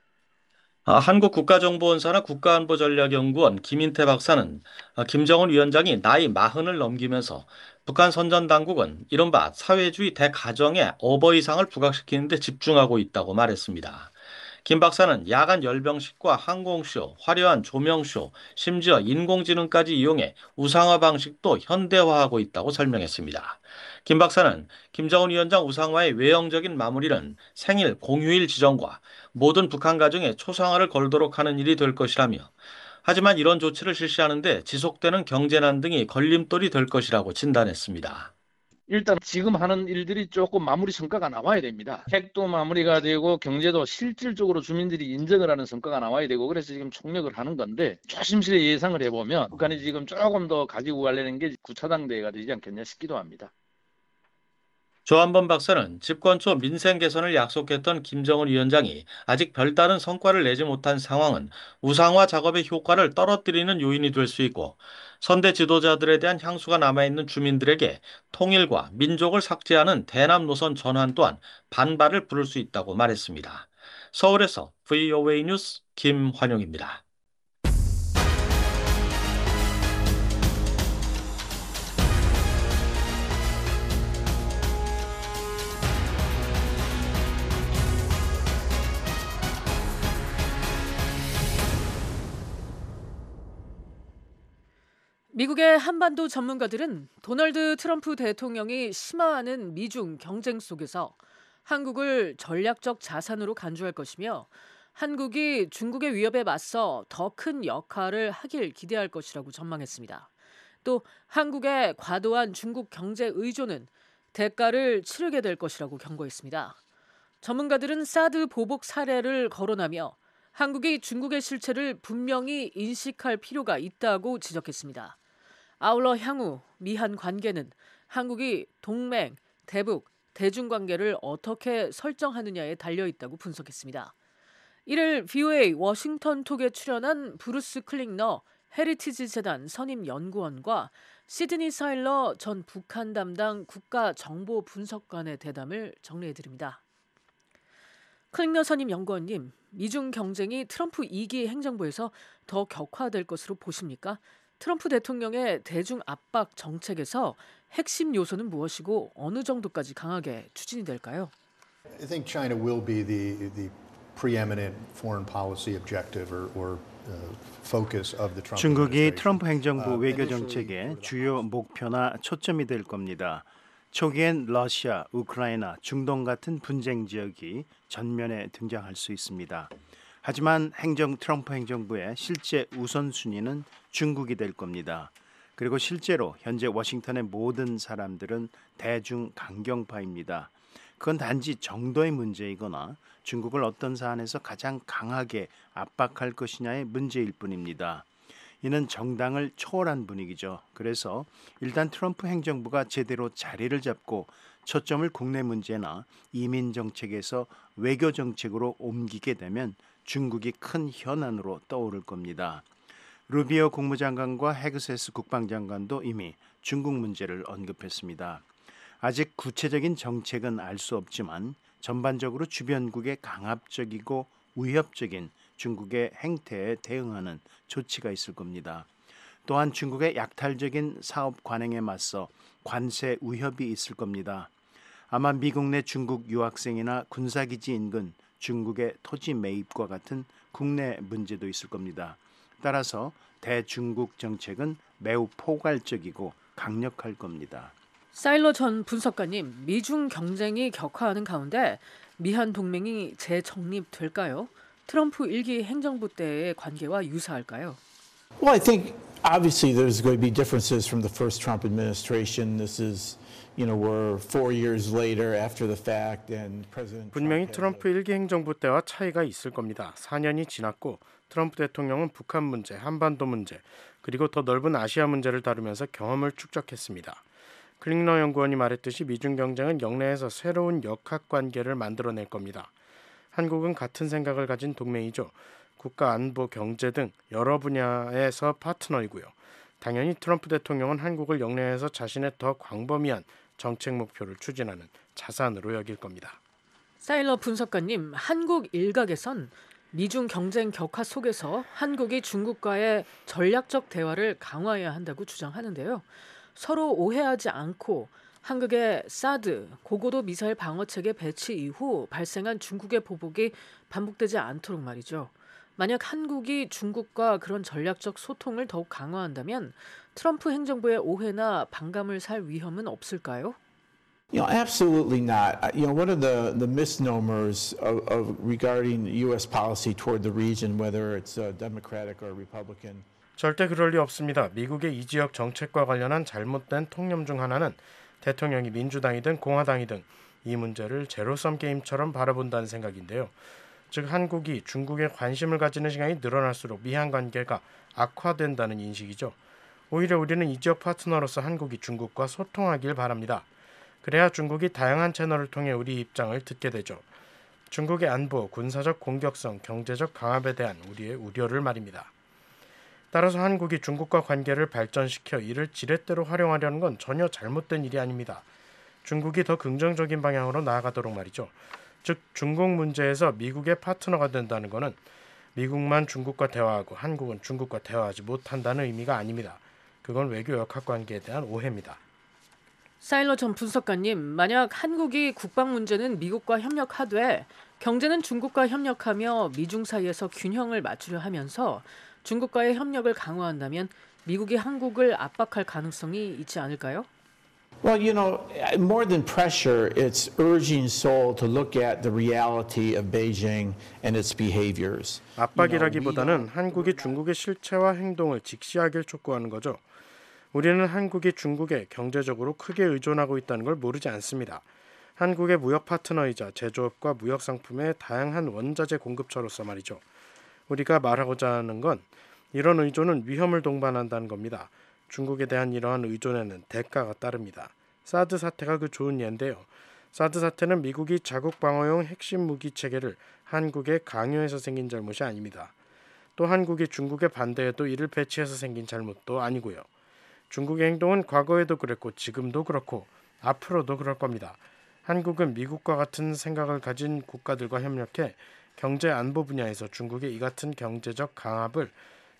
한국국가정보원사나 국가안보전략연구원 김인태 박사는 김정은 위원장이 나이 40을 넘기면서 북한 선전당국은 이른바 사회주의 대가정의 어버이상을 부각시키는 데 집중하고 있다고 말했습니다. 김 박사는 야간 열병식과 항공쇼, 화려한 조명쇼, 심지어 인공지능까지 이용해 우상화 방식도 현대화하고 있다고 설명했습니다. 김 박사는 김정은 위원장 우상화의 외형적인 마무리는 생일 공휴일 지정과 모든 북한 가정에 초상화를 걸도록 하는 일이 될 것이라며, 하지만 이런 조치를 실시하는데 지속되는 경제난 등이 걸림돌이 될 것이라고 진단했습니다. 일단 지금 하는 일들이 조금 마무리 성과가 나와야 됩니다. 핵도 마무리가 되고 경제도 실질적으로 주민들이 인정을 하는 성과가 나와야 되고, 그래서 지금 총력을 하는 건데, 조심스레 예상을 해보면 북한이 지금 조금 더 가지고 가려는 게 9차 당대회가 되지 않겠냐 싶기도 합니다. 조한범 박사는 집권 초 민생 개선을 약속했던 김정은 위원장이 아직 별다른 성과를 내지 못한 상황은 우상화 작업의 효과를 떨어뜨리는 요인이 될 수 있고, 선대 지도자들에 대한 향수가 남아있는 주민들에게 통일과 민족을 삭제하는 대남 노선 전환 또한 반발을 부를 수 있다고 말했습니다. 서울에서 VOA 뉴스 김환용입니다. 미국의 한반도 전문가들은 도널드 트럼프 대통령이 심화하는 미중 경쟁 속에서 한국을 전략적 자산으로 간주할 것이며, 한국이 중국의 위협에 맞서 더 큰 역할을 하길 기대할 것이라고 전망했습니다. 또 한국의 과도한 중국 경제 의존은 대가를 치르게 될 것이라고 경고했습니다. 전문가들은 사드 보복 사례를 거론하며 한국이 중국의 실체를 분명히 인식할 필요가 있다고 지적했습니다. 아울러 향후 미한 관계는 한국이 동맹, 대북, 대중 관계를 어떻게 설정하느냐에 달려있다고 분석했습니다. 이를 VOA 워싱턴 톡에 출연한 브루스 클링너 헤리티지 재단 선임 연구원과 시드니 사일러 전 북한 담당 국가정보분석관의 대담을 정리해드립니다. 클링너 선임 연구원님, 미중 경쟁이 트럼프 2기 행정부에서 더 격화될 것으로 보십니까? 트럼프 대통령의 대중 압박 정책에서 핵심 요소는 무엇이고 어느 정도까지 강하게 추진이 될까요? I think China will be the preeminent foreign policy objective or focus of the Trump 중국이 트럼프 행정부 외교 정책의 주요 목표나 초점이 될 겁니다. 초기엔 러시아, 우크라이나, 중동 같은 분쟁 지역이 전면에 등장할 수 있습니다. 하지만 트럼프 행정부의 실제 우선순위는 중국이 될 겁니다. 그리고 실제로 현재 워싱턴의 모든 사람들은 대중 강경파입니다. 그건 단지 정도의 문제이거나 중국을 어떤 사안에서 가장 강하게 압박할 것이냐의 문제일 뿐입니다. 이는 정당을 초월한 분위기죠. 그래서 일단 트럼프 행정부가 제대로 자리를 잡고 초점을 국내 문제나 이민 정책에서 외교 정책으로 옮기게 되면 중국이 큰 현안으로 떠오를 겁니다. 루비오 국무장관과 헤그세스 국방장관도 이미 중국 문제를 언급했습니다. 아직 구체적인 정책은 알 수 없지만 전반적으로 주변국의 강압적이고 위협적인 중국의 행태에 대응하는 조치가 있을 겁니다. 또한 중국의 약탈적인 사업 관행에 맞서 관세 위협이 있을 겁니다. 아마 미국 내 중국 유학생이나 군사기지 인근 중국의 토지 매입과 같은 국내 문제도 있을 겁니다. 따라서 대중국 정책은 매우 포괄적이고 강력할 겁니다. 사일러 전 분석가님, 미중 경쟁이 격화하는 가운데 미한 동맹이 재정립될까요? 트럼프 1기 행정부 때의 관계와 유사할까요? Well, I think obviously there's going to be differences from the first Trump administration. This is, we're 4 years later after the fact, and President 분명히 트럼프 1기 행정부 때와 차이가 있을 겁니다. 4년이 지났고 트럼프 대통령은 북한 문제, 한반도 문제, 그리고 더 넓은 아시아 문제를 다루면서 경험을 축적했습니다. 클링너 연구원이 말했듯이 미중 경쟁은 영내에서 새로운 역학관계를 만들어낼 겁니다. 한국은 같은 생각을 가진 동맹이죠. 국가 안보, 경제 등 여러 분야에서 파트너이고요. 당연히 트럼프 대통령은 한국을 영내에서 자신의 더 광범위한 정책 목표를 추진하는 자산으로 여길 겁니다. 사일러 분석가님, 한국 일각에선 미중 경쟁 격화 속에서 한국이 중국과의 전략적 대화를 강화해야 한다고 주장하는데요. 서로 오해하지 않고 한국의 사드 고고도 미사일 방어체계 배치 이후 발생한 중국의 보복이 반복되지 않도록 말이죠. 만약 한국이 중국과 그런 전략적 소통을 더욱 강화한다면 트럼프 행정부의 오해나 반감을 살 위험은 없을까요? Absolutely not. One of the misnomers of regarding U.S. policy toward the region, whether it's Democratic or Republican. 절대 그럴 리 없습니다. 미국의 이 지역 정책과 관련한 잘못된 통념 중 하나는 대통령이 민주당이든 공화당이든 이 문제를 제로섬 게임처럼 바라본다는 생각인데요. 즉 한국이 중국에 관심을 가지는 시간이 늘어날수록 미한 관계가 악화된다는 인식이죠. 오히려 우리는 이 지역 파트너로서 한국이 중국과 소통하길 바랍니다. 그래야 중국이 다양한 채널을 통해 우리 입장을 듣게 되죠. 중국의 안보, 군사적 공격성, 경제적 강압에 대한 우리의 우려를 말입니다. 따라서 한국이 중국과 관계를 발전시켜 이를 지렛대로 활용하려는 건 전혀 잘못된 일이 아닙니다. 중국이 더 긍정적인 방향으로 나아가도록 말이죠. 즉 중국 문제에서 미국의 파트너가 된다는 것은 미국만 중국과 대화하고 한국은 중국과 대화하지 못한다는 의미가 아닙니다. 그건 외교 역학관계에 대한 오해입니다. 사일러 전 분석가님, 만약 한국이 국방 문제는 미국과 협력하되 경제는 중국과 협력하며 미중 사이에서 균형을 맞추려 하면서 중국과의 협력을 강화한다면 미국이 한국을 압박할 가능성이 있지 않을까요? Well, more than pressure, it's urging Seoul to look at the reality of Beijing and its behaviors. 압박이라기보다는 한국이 중국의 실체와 행동을 직시하길 촉구하는 거죠. 우리는 한국이 중국에 경제적으로 크게 의존하고 있다는 걸 모르지 않습니다. 한국의 무역 파트너이자 제조업과 무역 상품의 다양한 원자재 공급처로서 말이죠. 우리가 말하고자 하는 건 이런 의존은 위험을 동반한다는 겁니다. 중국에 대한 이러한 의존에는 대가가 따릅니다. 사드 사태가 그 좋은 예인데요. 사드 사태는 미국이 자국 방어용 핵심 무기 체계를 한국에 강요해서 생긴 잘못이 아닙니다. 또 한국이 중국에 반대해도 이를 배치해서 생긴 잘못도 아니고요. 중국의 행동은 과거에도 그랬고 지금도 그렇고 앞으로도 그럴 겁니다. 한국은 미국과 같은 생각을 가진 국가들과 협력해 경제 안보 분야에서 중국의 이 같은 경제적 강압을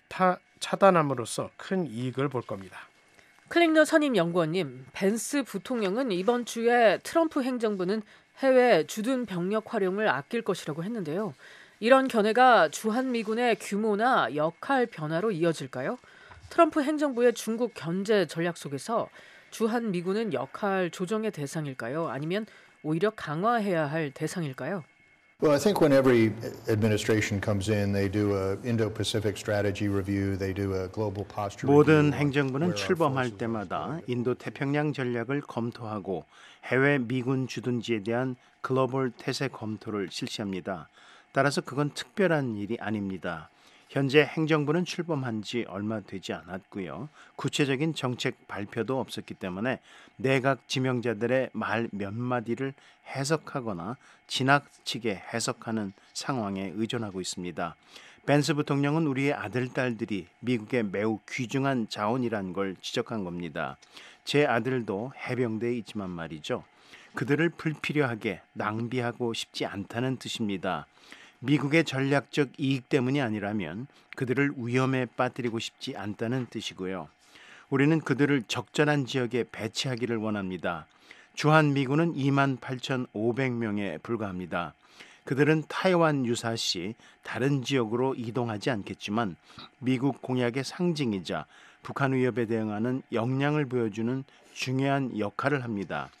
차단함으로써 큰 이익을 볼 겁니다. 클링너 선임 연구원님, 벤스 부통령은 이번 주에 트럼프 행정부는 해외 주둔 병력 활용을 아낄 것이라고 했는데요. 이런 견해가 주한미군의 규모나 역할 변화로 이어질까요? 트럼프 행정부의 중국 견제 전략 속에서 주한미군은 역할 조정의 대상일까요? 아니면 오히려 강화해야 할 대상일까요? Well, I think when every administration comes in, they do a Indo-Pacific strategy review, they do a global posture 모든 review. 행정부는 출범할 때마다 인도 태평양 전략을 검토하고 해외 미군 주둔지에 대한 글로벌 태세 검토를 실시합니다. 따라서 그건 특별한 일이 아닙니다. 현재 행정부는 출범한 지 얼마 되지 않았고요. 구체적인 정책 발표도 없었기 때문에 내각 지명자들의 말 몇 마디를 해석하거나 지나치게 해석하는 상황에 의존하고 있습니다. 벤스 부통령은 우리의 아들, 딸들이 미국의 매우 귀중한 자원이란 걸 지적한 겁니다. 제 아들도 해병대에 있지만 말이죠. 그들을 불필요하게 낭비하고 싶지 않다는 뜻입니다. 미국의 전략적 이익 때문이 아니라면 그들을 위험에 빠뜨리고 싶지 않다는 뜻이고요. 우리는 그들을 적절한 지역에 배치하기를 원합니다. 주한미군은 28,500명에 불과합니다. 그들은 타이완 유사시 다른 지역으로 이동하지 않겠지만 미국 공약의 상징이자 북한 위협에 대응하는 역량을 보여주는 중요한 역할을 합니다.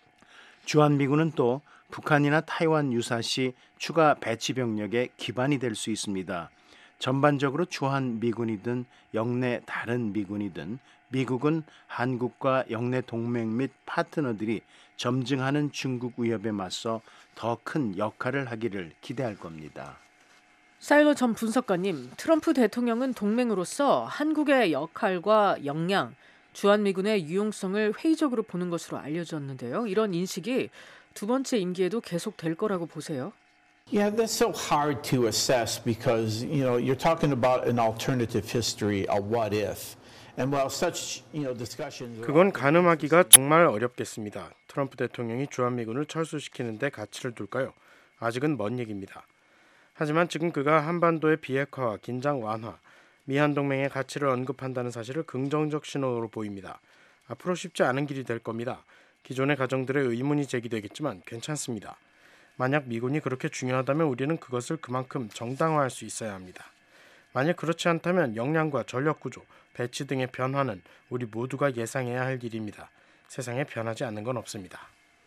주한미군은 또 북한이나 타이완 유사시 추가 배치 병력의 기반이 될 수 있습니다. 전반적으로 주한미군이든 영내 다른 미군이든 미국은 한국과 영내 동맹 및 파트너들이 점증하는 중국 위협에 맞서 더 큰 역할을 하기를 기대할 겁니다. 사일러 전 분석가님, 트럼프 대통령은 동맹으로서 한국의 역할과 역량, 주한미군의 유용성을 회의적으로 보는 것으로 알려졌는데요. 이런 인식이 두 번째 임기에도 계속될 거라고 보세요? Yeah, that's so hard to assess because, you're talking about an alternative history, a what if. And while such, discussions 그건 가늠하기가 정말 어렵겠습니다. 트럼프 대통령이 주한미군을 철수시키는 데 가치를 둘까요? 아직은 먼 얘기입니다. 하지만 지금 그가 한반도의 비핵화와 긴장 완화, 미한동맹의 가치를 언급한다는 사실을 긍정적 신호로 보입니다. 앞으로 쉽지 않은 길이 될 겁니다. 기존의 가정들의 의문이 제기되겠지만 괜찮습니다. 만약 미군이 그렇게 중요하다면 우리는 그것을 그만큼 정당화할 수 있어야 합니다. 만약 그렇지 않다면 역량과 전력 구조, 배치 등의 변화는 우리 모두가 예상해야 할 일입니다. 세상에 변하지 않는 건 없습니다.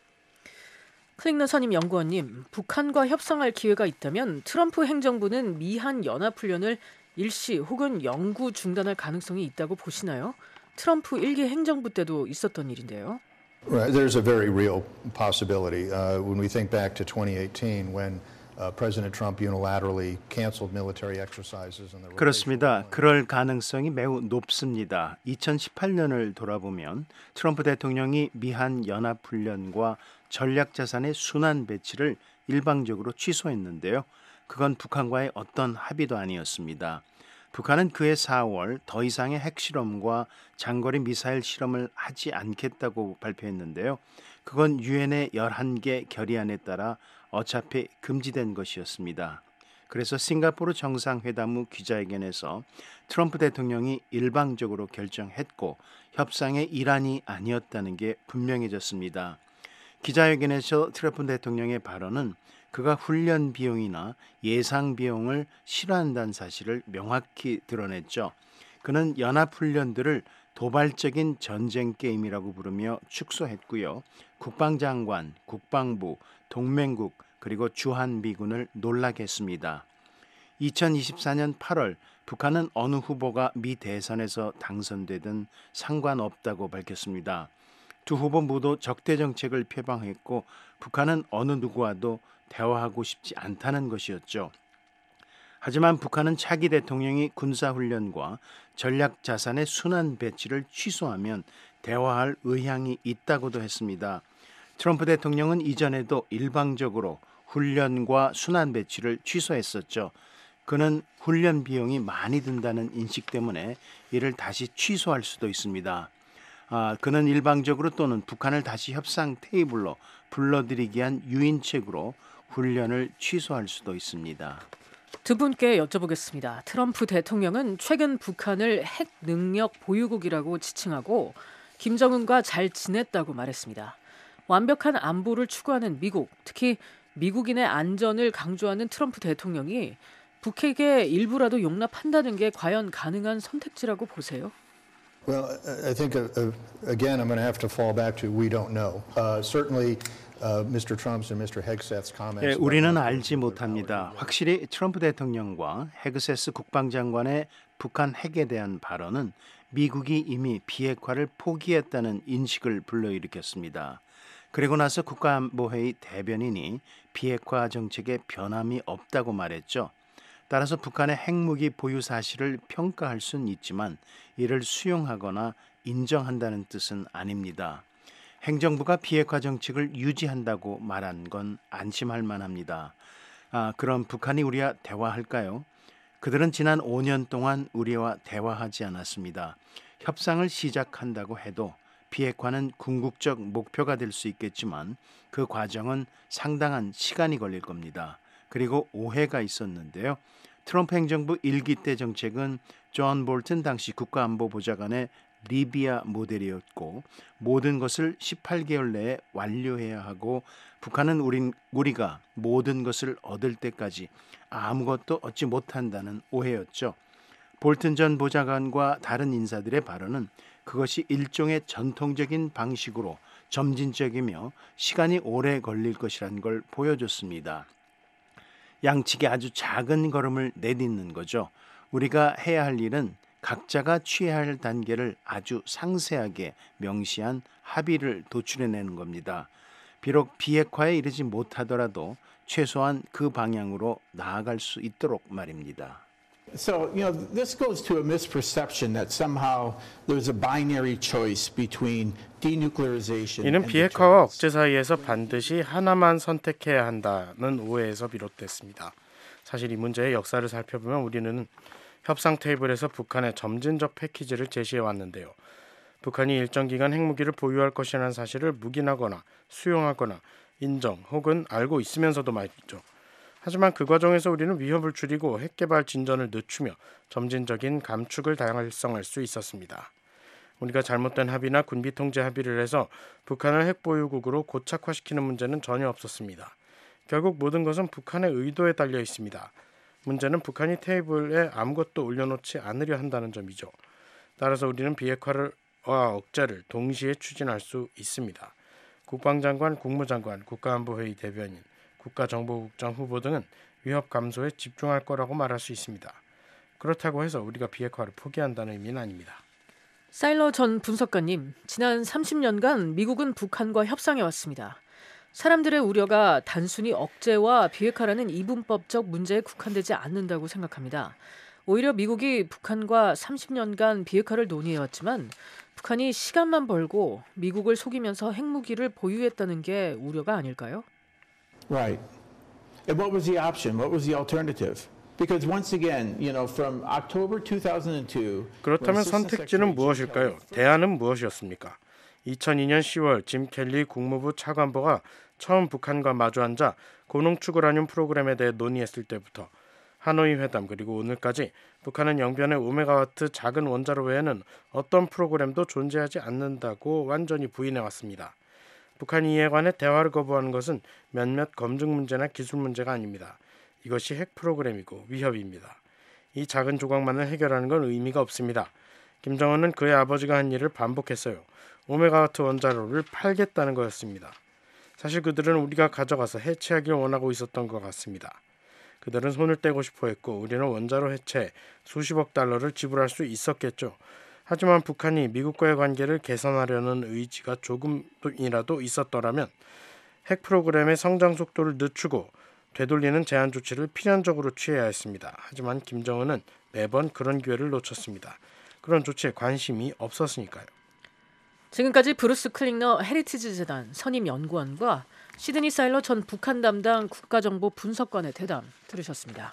클링너 선임 연구원님, 북한과 협상할 기회가 있다면 트럼프 행정부는 미한 연합훈련을 일시 혹은 영구 중단할 가능성이 있다고 보시나요? 트럼프 1기 행정부 때도 있었던 일인데요. Right. There's a very real possibility. When we think back to 2018 when President Trump unilaterally canceled military exercises and the 그렇습니다. 그럴 가능성이 매우 높습니다. 2018년을 돌아보면 트럼프 대통령이 미한 연합훈련과 전략자산의 순환 배치를 일방적으로 취소했는데요. 그건 북한과의 어떤 합의도 아니었습니다. 북한은 그해 4월 더 이상의 핵실험과 장거리 미사일 실험을 하지 않겠다고 발표했는데요. 그건 유엔의 11개 결의안에 따라 어차피 금지된 것이었습니다. 그래서 싱가포르 정상회담 후 기자회견에서 트럼프 대통령이 일방적으로 결정했고 협상의 일환이 아니었다는 게 분명해졌습니다. 기자회견에서 트럼프 대통령의 발언은 그가 훈련 비용이나 예상 비용을 싫어한다는 사실을 명확히 드러냈죠. 그는 연합훈련들을 도발적인 전쟁 게임이라고 부르며 축소했고요. 국방장관, 국방부, 동맹국 그리고 주한미군을 놀라게 했습니다. 2024년 8월 북한은 어느 후보가 미 대선에서 당선되든 상관없다고 밝혔습니다. 두 후보 모두 적대 정책을 표방했고 북한은 어느 누구와도 대화하고 싶지 않다는 것이었죠. 하지만 북한은 차기 대통령이 군사훈련과 전략자산의 순환 배치를 취소하면 대화할 의향이 있다고도 했습니다. 트럼프 대통령은 이전에도 일방적으로 훈련과 순환 배치를 취소했었죠. 그는 훈련 비용이 많이 든다는 인식 때문에 이를 다시 취소할 수도 있습니다. 그는 일방적으로 또는 북한을 다시 협상 테이블로 불러들이기 위한 유인책으로 훈련을 취소할 수도 있습니다. 두 분께 여쭤보겠습니다. 트럼프 대통령은 최근 북한을 핵 능력 보유국이라고 지칭하고 김정은과 잘 지냈다고 말했습니다. 완벽한 안보를 추구하는 미국, 특히 미국인의 안전을 강조하는 트럼프 대통령이 북핵의 일부라도 용납한다는 게 과연 가능한 선택지라고 보세요? Well, I think again I'm going to have to fall back to we don't know. Certainly Mr. Trump's and Mr. Hegseth's comments. 우리는 알지 못합니다. 확실히 트럼프 대통령과 헤그세스 국방장관의 북한 핵에 대한 발언은 미국이 이미 비핵화를 포기했다는 인식을 불러일으켰습니다. 그리고 나서 국가안보회의 대변인이 비핵화 정책에 변함이 없다고 말했죠. 따라서 북한의 핵무기 보유 사실을 평가할 수는 있지만 이를 수용하거나 인정한다는 뜻은 아닙니다. 행정부가 비핵화 정책을 유지한다고 말한 건 안심할 만합니다. 그럼 북한이 우리와 대화할까요? 그들은 지난 5년 동안 우리와 대화하지 않았습니다. 협상을 시작한다고 해도 비핵화는 궁극적 목표가 될 수 있겠지만 그 과정은 상당한 시간이 걸릴 겁니다. 그리고 오해가 있었는데요. 트럼프 행정부 1기 때 정책은 존 볼튼 당시 국가안보보좌관의 리비아 모델이었고 모든 것을 18개월 내에 완료해야 하고 북한은 우리가 모든 것을 얻을 때까지 아무것도 얻지 못한다는 오해였죠. 볼튼 전 보좌관과 다른 인사들의 발언은 그것이 일종의 전통적인 방식으로 점진적이며 시간이 오래 걸릴 것이라는 걸 보여줬습니다. 양측이 아주 작은 걸음을 내딛는 거죠. 우리가 해야 할 일은 각자가 취해야 할 단계를 아주 상세하게 명시한 합의를 도출해내는 겁니다. 비록 비핵화에 이르지 못하더라도 최소한 그 방향으로 나아갈 수 있도록 말입니다. So, this goes to a misperception that somehow there's a binary choice between denuclearization 이는 and 비핵화와 억제 사이에서 반드시 하나만 선택해야 한다는 오해에서 비롯됐습니다. 사실 이 문제의 역사를 살펴보면 우리는 협상 테이블에서 북한의 점진적 패키지를 제시해 왔는데요. 북한이 일정 기간 핵무기를 보유할 것이라는 사실을 묵인하거나 수용하거나 인정 혹은 알고 있으면서도 말이죠. 하지만 그 과정에서 우리는 위협을 줄이고 핵개발 진전을 늦추며 점진적인 감축을 달성할 수 있었습니다. 우리가 잘못된 합의나 군비 통제 합의를 해서 북한을 핵보유국으로 고착화시키는 문제는 전혀 없었습니다. 결국 모든 것은 북한의 의도에 달려 있습니다. 문제는 북한이 테이블에 아무것도 올려놓지 않으려 한다는 점이죠. 따라서 우리는 비핵화와 억제를 동시에 추진할 수 있습니다. 국방장관, 국무장관, 국가안보회의 대변인, 국가정보국장 후보 등은 위협 감소에 집중할 거라고 말할 수 있습니다. 그렇다고 해서 우리가 비핵화를 포기한다는 의미는 아닙니다. 사일러 전 분석가님, 지난 30년간 미국은 북한과 협상해왔습니다. 사람들의 우려가 단순히 억제와 비핵화라는 이분법적 문제에 국한되지 않는다고 생각합니다. 오히려 미국이 북한과 30년간 비핵화를 논의해왔지만 북한이 시간만 벌고 미국을 속이면서 핵무기를 보유했다는 게 우려가 아닐까요? Right. And what was the option? What was the alternative? Because once again, from October 2002, 그렇다면 선택지는 무엇일까요? 대안은 무엇이었습니까? 2002년 10월 짐 켈리 국무부 차관보가 처음 북한과 마주 앉아 고농축 우라늄 프로그램에 대해 논의했을 때부터 하노이 회담 그리고 오늘까지 북한은 영변의 5메가와트 작은 원자로 외에는 어떤 프로그램도 존재하지 않는다고 완전히 부인해왔습니다. 북한이 이에 관해 대화를 거부하는 것은 몇몇 검증 문제나 기술 문제가 아닙니다. 이것이 핵 프로그램이고 위협입니다. 이 작은 조각만을 해결하는 건 의미가 없습니다. 김정은은 그의 아버지가 한 일을 반복했어요. 5메가와트 원자로를 팔겠다는 거였습니다. 사실 그들은 우리가 가져가서 해체하길 원하고 있었던 것 같습니다. 그들은 손을 떼고 싶어 했고 우리는 원자로 해체에 수십억 달러를 지불할 수 있었겠죠. 하지만 북한이 미국과의 관계를 개선하려는 의지가 조금이라도 있었더라면 핵 프로그램의 성장 속도를 늦추고 되돌리는 제한 조치를 필연적으로 취해야 했습니다. 하지만 김정은은 매번 그런 기회를 놓쳤습니다. 그런 조치에 관심이 없었으니까요. 지금까지 브루스 클링너 헤리티지 재단 선임 연구원과 시드니 사일러 전 북한 담당 국가정보 분석관의 대담 들으셨습니다.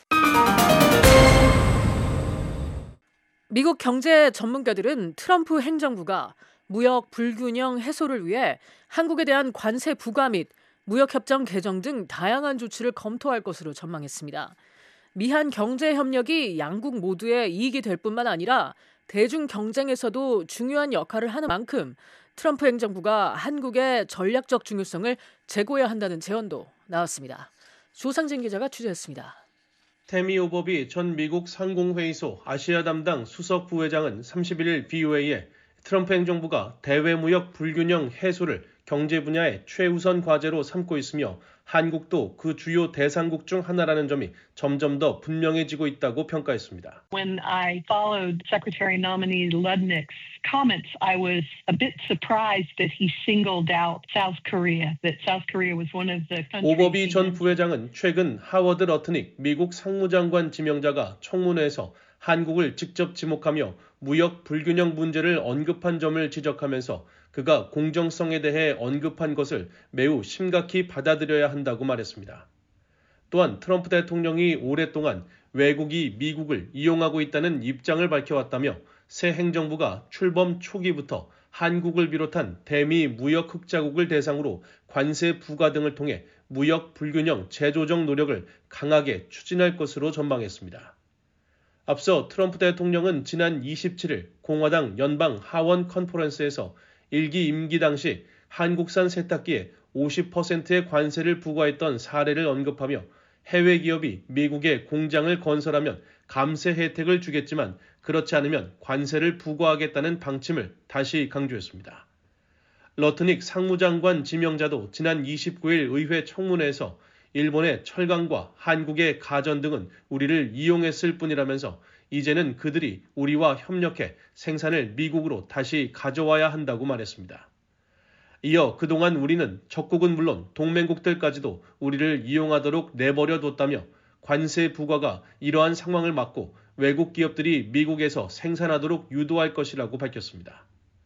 미국 경제 전문가들은 트럼프 행정부가 무역 불균형 해소를 위해 한국에 대한 관세 부과 및 무역협정 개정 등 다양한 조치를 검토할 것으로 전망했습니다. 미한 경제협력이 양국 모두의 이익이 될 뿐만 아니라 대중 경쟁에서도 중요한 역할을 하는 만큼 트럼프 행정부가 한국의 전략적 중요성을 제고해야 한다는 제언도 나왔습니다. 조상진 기자가 취재했습니다. 태미 오버비 전 미국 상공회의소 아시아 담당 수석 부회장은 31일 BOA에 트럼프 행정부가 대외무역 불균형 해소를 경제 분야의 최우선 과제로 삼고 있으며 한국도 그 주요 대상국 중 하나라는 점이 점점 더 분명해지고 있다고 평가했습니다. When I followed Secretary nominee Ludnick's comments, I was a bit surprised that he singled out South Korea, that South Korea was one of the countries. 오버비 전 부회장은 최근 하워드 러트닉 미국 상무장관 지명자가 청문회에서 한국을 직접 지목하며 무역 불균형 문제를 언급한 점을 지적하면서 그가 공정성에 대해 언급한 것을 매우 심각히 받아들여야 한다고 말했습니다. 또한 트럼프 대통령이 오랫동안 외국이 미국을 이용하고 있다는 입장을 밝혀왔다며 새 행정부가 출범 초기부터 한국을 비롯한 대미 무역 흑자국을 대상으로 관세 부과 등을 통해 무역 불균형 재조정 노력을 강하게 추진할 것으로 전망했습니다. 앞서 트럼프 대통령은 지난 27일 공화당 연방 하원 컨퍼런스에서 1기 임기 당시 한국산 세탁기에 50%의 관세를 부과했던 사례를 언급하며 해외 기업이 미국에 공장을 건설하면 감세 혜택을 주겠지만 그렇지 않으면 관세를 부과하겠다는 방침을 다시 강조했습니다. 러트닉 상무장관 지명자도 지난 29일 의회 청문회에서 일본의 철강과 한국의 가전 등은 우리를 이용했을 뿐이라면서 이제는 그들이 우리와 협력해 생산을 미국으로 다시 가져와야 한다고 말했습니다. 이어 그동안 우리는 적국은 물론 동맹국들까지도 우리를 이용하도록 내버려 뒀다며 관세 부과가 이러한 상황을 막고 외국 기업들이 미국에서 생산하도록 유도할 것이라고 밝혔습니다.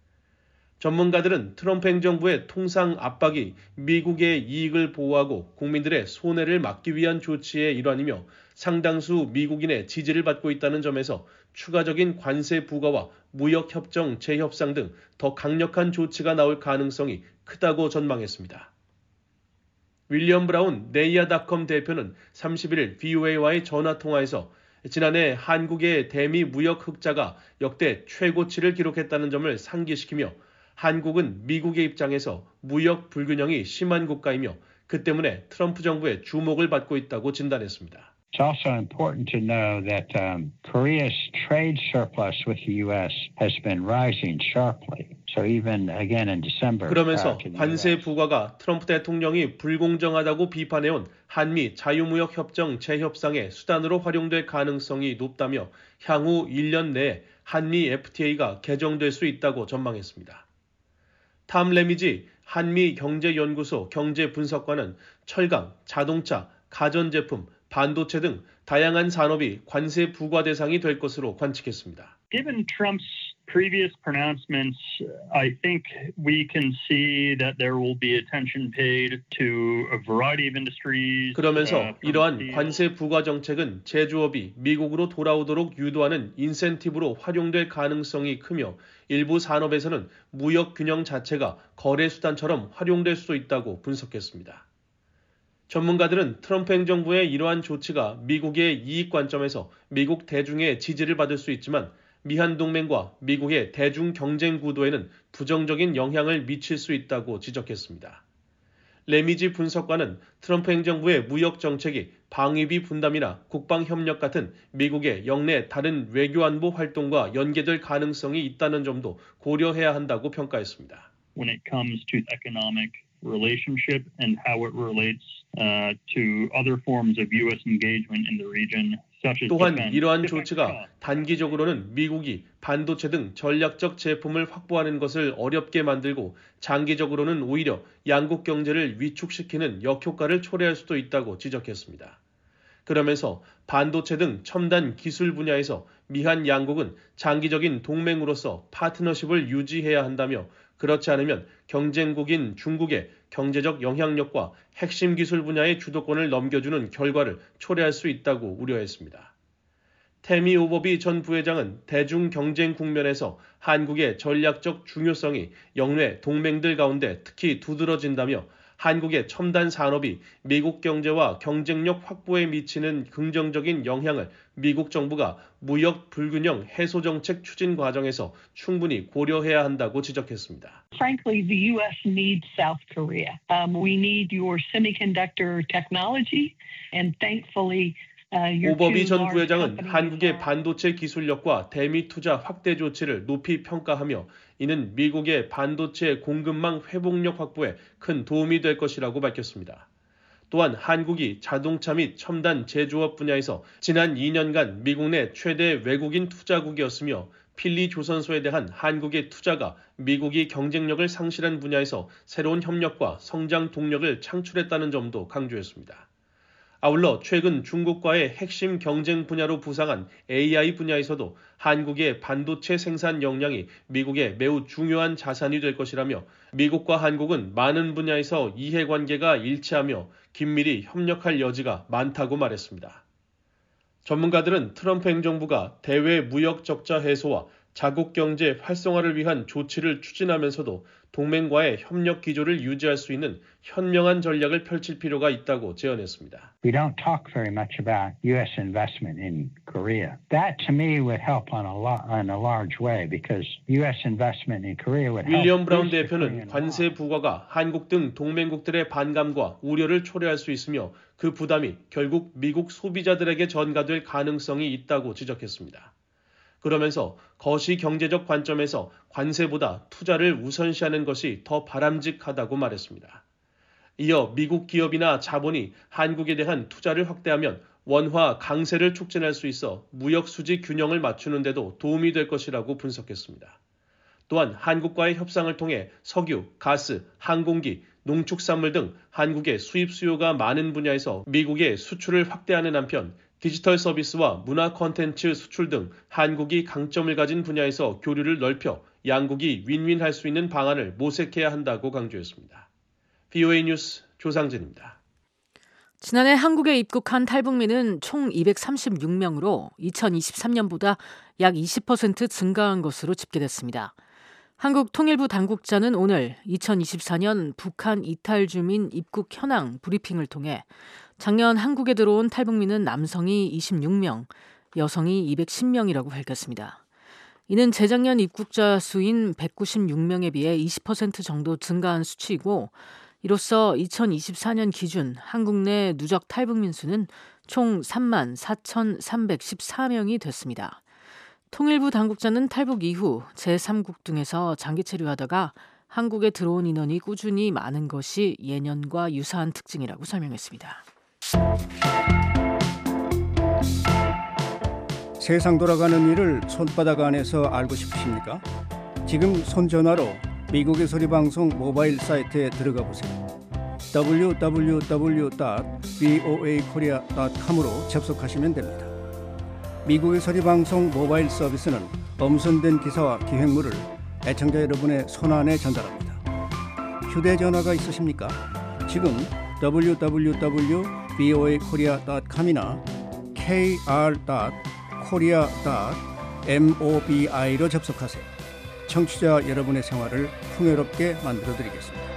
전문가들은 트럼프 행정부의 통상 압박이 미국의 이익을 보호하고 국민들의 손해를 막기 위한 조치의 일환이며 상당수 미국인의 지지를 받고 있다는 점에서 추가적인 관세 부과와 무역협정 재협상 등 더 강력한 조치가 나올 가능성이 크다고 전망했습니다. 윌리엄 브라운 네이아닷컴 대표는 31일 BOA와의 전화통화에서 지난해 한국의 대미 무역 흑자가 역대 최고치를 기록했다는 점을 상기시키며 한국은 미국의 입장에서 무역 불균형이 심한 국가이며 그 때문에 트럼프 정부의 주목을 받고 있다고 진단했습니다. It's also important to know that Korea's trade surplus with the U.S. has been rising sharply. So even again in December. 그러면서 관세 부과가 트럼프 대통령이 불공정하다고 비판해온 한미 자유무역 협정 재협상의 수단으로 활용될 가능성이 높다며 향후 1년 내에 한미 FTA가 개정될 수 있다고 전망했습니다. 탐 레미지 한미 경제연구소 경제분석관은 철강, 자동차, 가전제품, 반도체 등 다양한 산업이 관세 부과 대상이 될 것으로 관측했습니다. Given Trump's previous pronouncements, I think we can see that there will be attention paid to a variety of industries. 그러면서 이러한 관세 부과 정책은 제조업이 미국으로 돌아오도록 유도하는 인센티브로 활용될 가능성이 크며 일부 산업에서는 무역 균형 자체가 거래 수단처럼 활용될 수도 있다고 분석했습니다. 전문가들은 트럼프 행정부의 이러한 조치가 미국의 이익 관점에서 미국 대중의 지지를 받을 수 있지만 미한 동맹과 미국의 대중 경쟁 구도에는 부정적인 영향을 미칠 수 있다고 지적했습니다. 레미지 분석관은 트럼프 행정부의 무역 정책이 방위비 분담이나 국방 협력 같은 미국의 영내 다른 외교 안보 활동과 연계될 가능성이 있다는 점도 고려해야 한다고 평가했습니다. When it comes to economic relationship and how it relates to other forms of U.S. engagement in the region, such as 또한 defense. 이러한 조치가 단기적으로는 미국이 반도체 등 전략적 제품을 확보하는 것을 어렵게 만들고 장기적으로는 오히려 양국 경제를 위축시키는 역효과를 초래할 수도 있다고 지적했습니다. 그러면서 반도체 등 첨단 기술 분야에서 미한 양국은 장기적인 동맹으로서 파트너십을 유지해야 한다며 그렇지 않으면 경쟁국인 중국의 경제적 영향력과 핵심 기술 분야의 주도권을 넘겨주는 결과를 초래할 수 있다고 우려했습니다. 태미 오버비 전 부회장은 대중 경쟁 국면에서 한국의 전략적 중요성이 영내 동맹들 가운데 특히 두드러진다며 한국의 첨단 산업이 미국 경제와 경쟁력 확보에 미치는 긍정적인 영향을 미국 정부가 무역 불균형 해소 정책 추진 과정에서 충분히 고려해야 한다고 지적했습니다. Frankly, the U.S. needs South Korea. We need your semiconductor technology, and thankfully, 오버비 전 부회장은 한국의 반도체 기술력과 대미 투자 확대 조치를 높이 평가하며 이는 미국의 반도체 공급망 회복력 확보에 큰 도움이 될 것이라고 밝혔습니다. 또한 한국이 자동차 및 첨단 제조업 분야에서 지난 2년간 미국 내 최대 외국인 투자국이었으며 필리 조선소에 대한 한국의 투자가 미국이 경쟁력을 상실한 분야에서 새로운 협력과 성장 동력을 창출했다는 점도 강조했습니다. 아울러 최근 중국과의 핵심 경쟁 분야로 부상한 AI 분야에서도 한국의 반도체 생산 역량이 미국의 매우 중요한 자산이 될 것이라며 미국과 한국은 많은 분야에서 이해관계가 일치하며 긴밀히 협력할 여지가 많다고 말했습니다. 전문가들은 트럼프 행정부가 대외 무역 적자 해소와 자국 경제 활성화를 위한 조치를 추진하면서도 동맹과의 협력 기조를 유지할 수 있는 현명한 전략을 펼칠 필요가 있다고 제언했습니다. We don't talk very much about U.S. investment in Korea. That to me would help on a large way because U.S. investment in Korea would help. 윌리엄 브라운 대표는 관세 부과가 한국 등 동맹국들의 반감과 우려를 초래할 수 있으며 그 부담이 결국 미국 소비자들에게 전가될 가능성이 있다고 지적했습니다. 그러면서 거시 경제적 관점에서 관세보다 투자를 우선시하는 것이 더 바람직하다고 말했습니다. 이어 미국 기업이나 자본이 한국에 대한 투자를 확대하면 원화 강세를 촉진할 수 있어 무역 수지 균형을 맞추는 데도 도움이 될 것이라고 분석했습니다. 또한 한국과의 협상을 통해 석유, 가스, 항공기, 농축산물 등 한국의 수입 수요가 많은 분야에서 미국의 수출을 확대하는 한편 디지털 서비스와 문화 콘텐츠 수출 등 한국이 강점을 가진 분야에서 교류를 넓혀 양국이 윈윈할 수 있는 방안을 모색해야 한다고 강조했습니다. VOA 뉴스 조상진입니다. 지난해 한국에 입국한 탈북민은 총 236명으로 2023년보다 약 20% 증가한 것으로 집계됐습니다. 한국 통일부 당국자는 오늘 2024년 북한 이탈 주민 입국 현황 브리핑을 통해 작년 한국에 들어온 탈북민은 남성이 26명, 여성이 210명이라고 밝혔습니다. 이는 재작년 입국자 수인 196명에 비해 20% 정도 증가한 수치이고 이로써 2024년 기준 한국 내 누적 탈북민 수는 총 3만 4,314명이 됐습니다. 통일부 당국자는 탈북 이후 제3국 등에서 장기 체류하다가 한국에 들어온 인원이 꾸준히 많은 것이 예년과 유사한 특징이라고 설명했습니다. 세상 돌아가는 일을 손바닥 안에서 알고 싶으십니까? 지금 손전화로 미국의 소리방송 모바일 사이트에 들어가 보세요. www.voakorea.com으로 접속하시면 됩니다. 미국의 소리방송 모바일 서비스는 엄선된 기사와 기획물을 애청자 여러분의 손안에 전달합니다. 휴대전화가 있으십니까? 지금 www.voakorea.com이나 kr.korea.mobi로 접속하세요. 청취자 여러분의 생활을 풍요롭게 만들어드리겠습니다.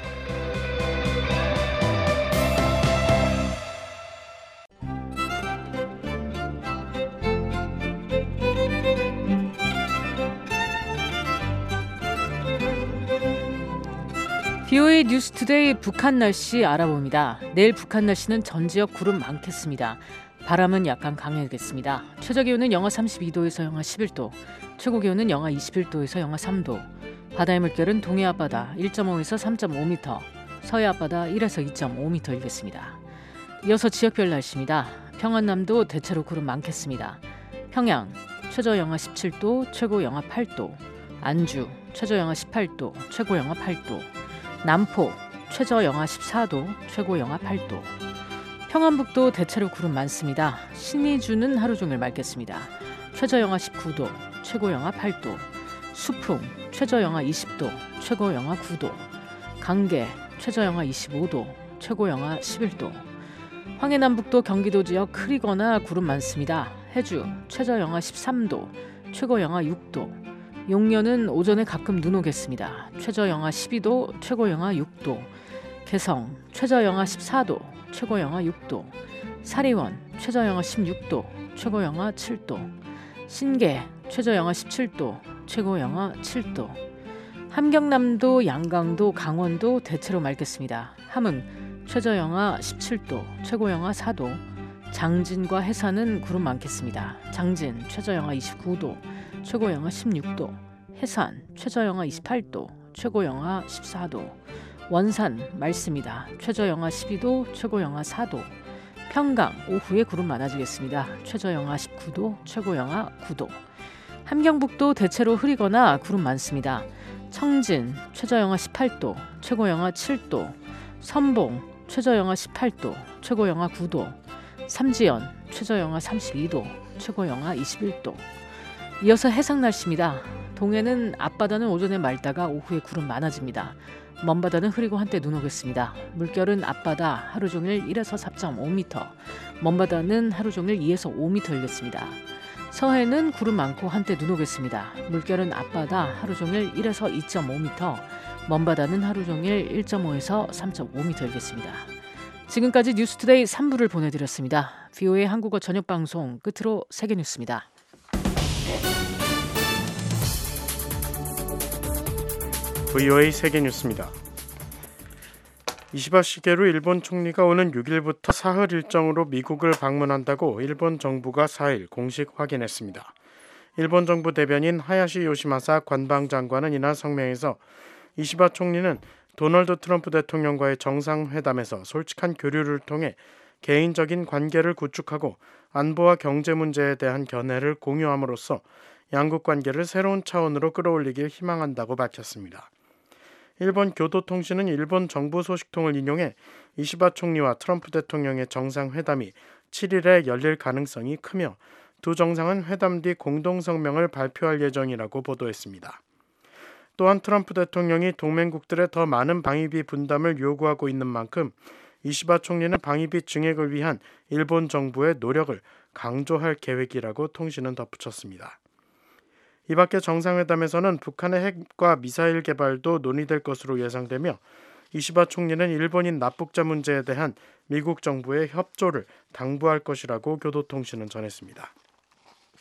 VOA 뉴스투데이 북한 날씨 알아봅니다. 내일 북한 날씨는 전 지역 구름 많겠습니다. 바람은 약간 강하겠습니다. 최저기온은 영하 32도에서 영하 11도, 최고기온은 영하 21도에서 영하 3도, 바다의 물결은 동해 앞바다 1.5에서 3.5m, 서해 앞바다 1에서 2.5m이겠습니다. 이어서 지역별 날씨입니다. 평안남도 대체로 구름 많겠습니다. 평양 최저 영하 17도, 최고 영하 8도, 안주 최저 영하 18도, 최고 영하 8도, 남포 최저 영하 14도, 최고 영하 8도. 평안북도 대체로 구름 많습니다. 신의주는 하루 종일 맑겠습니다. 최저 영하 19도, 최고 영하 8도. 수풍 최저 영하 20도, 최고 영하 9도. 강계 최저 영하 25도, 최고 영하 11도. 황해남북도 경기도 지역 흐리거나 구름 많습니다. 해주 최저 영하 13도, 최고 영하 6도. 용려는 오전에 가끔 눈 오겠습니다. 최저 영하 12도, 최고 영하 6도. 개성 최저 영하 14도, 최고 영하 6도. 사리원 최저 영하 16도, 최고 영하 7도. 신계 최저 영하 17도, 최고 영하 7도. 함경남도, 양강도, 강원도 대체로 맑겠습니다. 함흥 최저 영하 17도, 최고 영하 4도. 장진과 해산은 구름 많겠습니다. 장진 최저 영하 29도, 최고 영하 16도. 해산 최저 영하 28도, 최고 영하 14도. 원산 맑습니다. 최저 영하 12도, 최고 영하 4도. 평강 오후에 구름 많아지겠습니다. 최저 영하 19도, 최고 영하 9도. 함경북도 대체로 흐리거나 구름 많습니다. 청진 최저 영하 18도, 최고 영하 7도. 선봉 최저 영하 18도, 최고 영하 9도. 삼지연 최저 영하 32도, 최고 영하 21도. 이어서 해상 날씨입니다. 동해는 앞바다는 오전에 맑다가 오후에 구름 많아집니다. 먼바다는 흐리고 한때 눈 오겠습니다. 물결은 앞바다 하루 종일 1에서 4.5m, 먼바다는 하루 종일 2에서 5m이겠습니다. 서해는 구름 많고 한때 눈 오겠습니다. 물결은 앞바다 하루 종일 1에서 2.5m, 먼바다는 하루 종일 1.5에서 3.5m이겠습니다. 지금까지 뉴스투데이 3부를 보내드렸습니다. VOA 한국어 저녁방송 끝으로 세계뉴스입니다. VOA 세계뉴스입니다. 이시바 시게루 일본 총리가 오는 6일부터 사흘 일정으로 미국을 방문한다고 일본 정부가 4일 공식 확인했습니다. 일본 정부 대변인 하야시 요시마사 관방장관은 이날 성명에서 이시바 총리는 도널드 트럼프 대통령과의 정상회담에서 솔직한 교류를 통해 개인적인 관계를 구축하고 안보와 경제 문제에 대한 견해를 공유함으로써 양국 관계를 새로운 차원으로 끌어올리길 희망한다고 밝혔습니다. 일본 교도통신은 일본 정부 소식통을 인용해 이시바 총리와 트럼프 대통령의 정상회담이 7일에 열릴 가능성이 크며 두 정상은 회담 뒤 공동성명을 발표할 예정이라고 보도했습니다. 또한 트럼프 대통령이 동맹국들의 더 많은 방위비 분담을 요구하고 있는 만큼 이시바 총리는 방위비 증액을 위한 일본 정부의 노력을 강조할 계획이라고 통신은 덧붙였습니다. 이 밖에 정상회담에서는 북한의 핵과 미사일 개발도 논의될 것으로 예상되며 이시바 총리는 일본인 납북자 문제에 대한 미국 정부의 협조를 당부할 것이라고 교도통신은 전했습니다.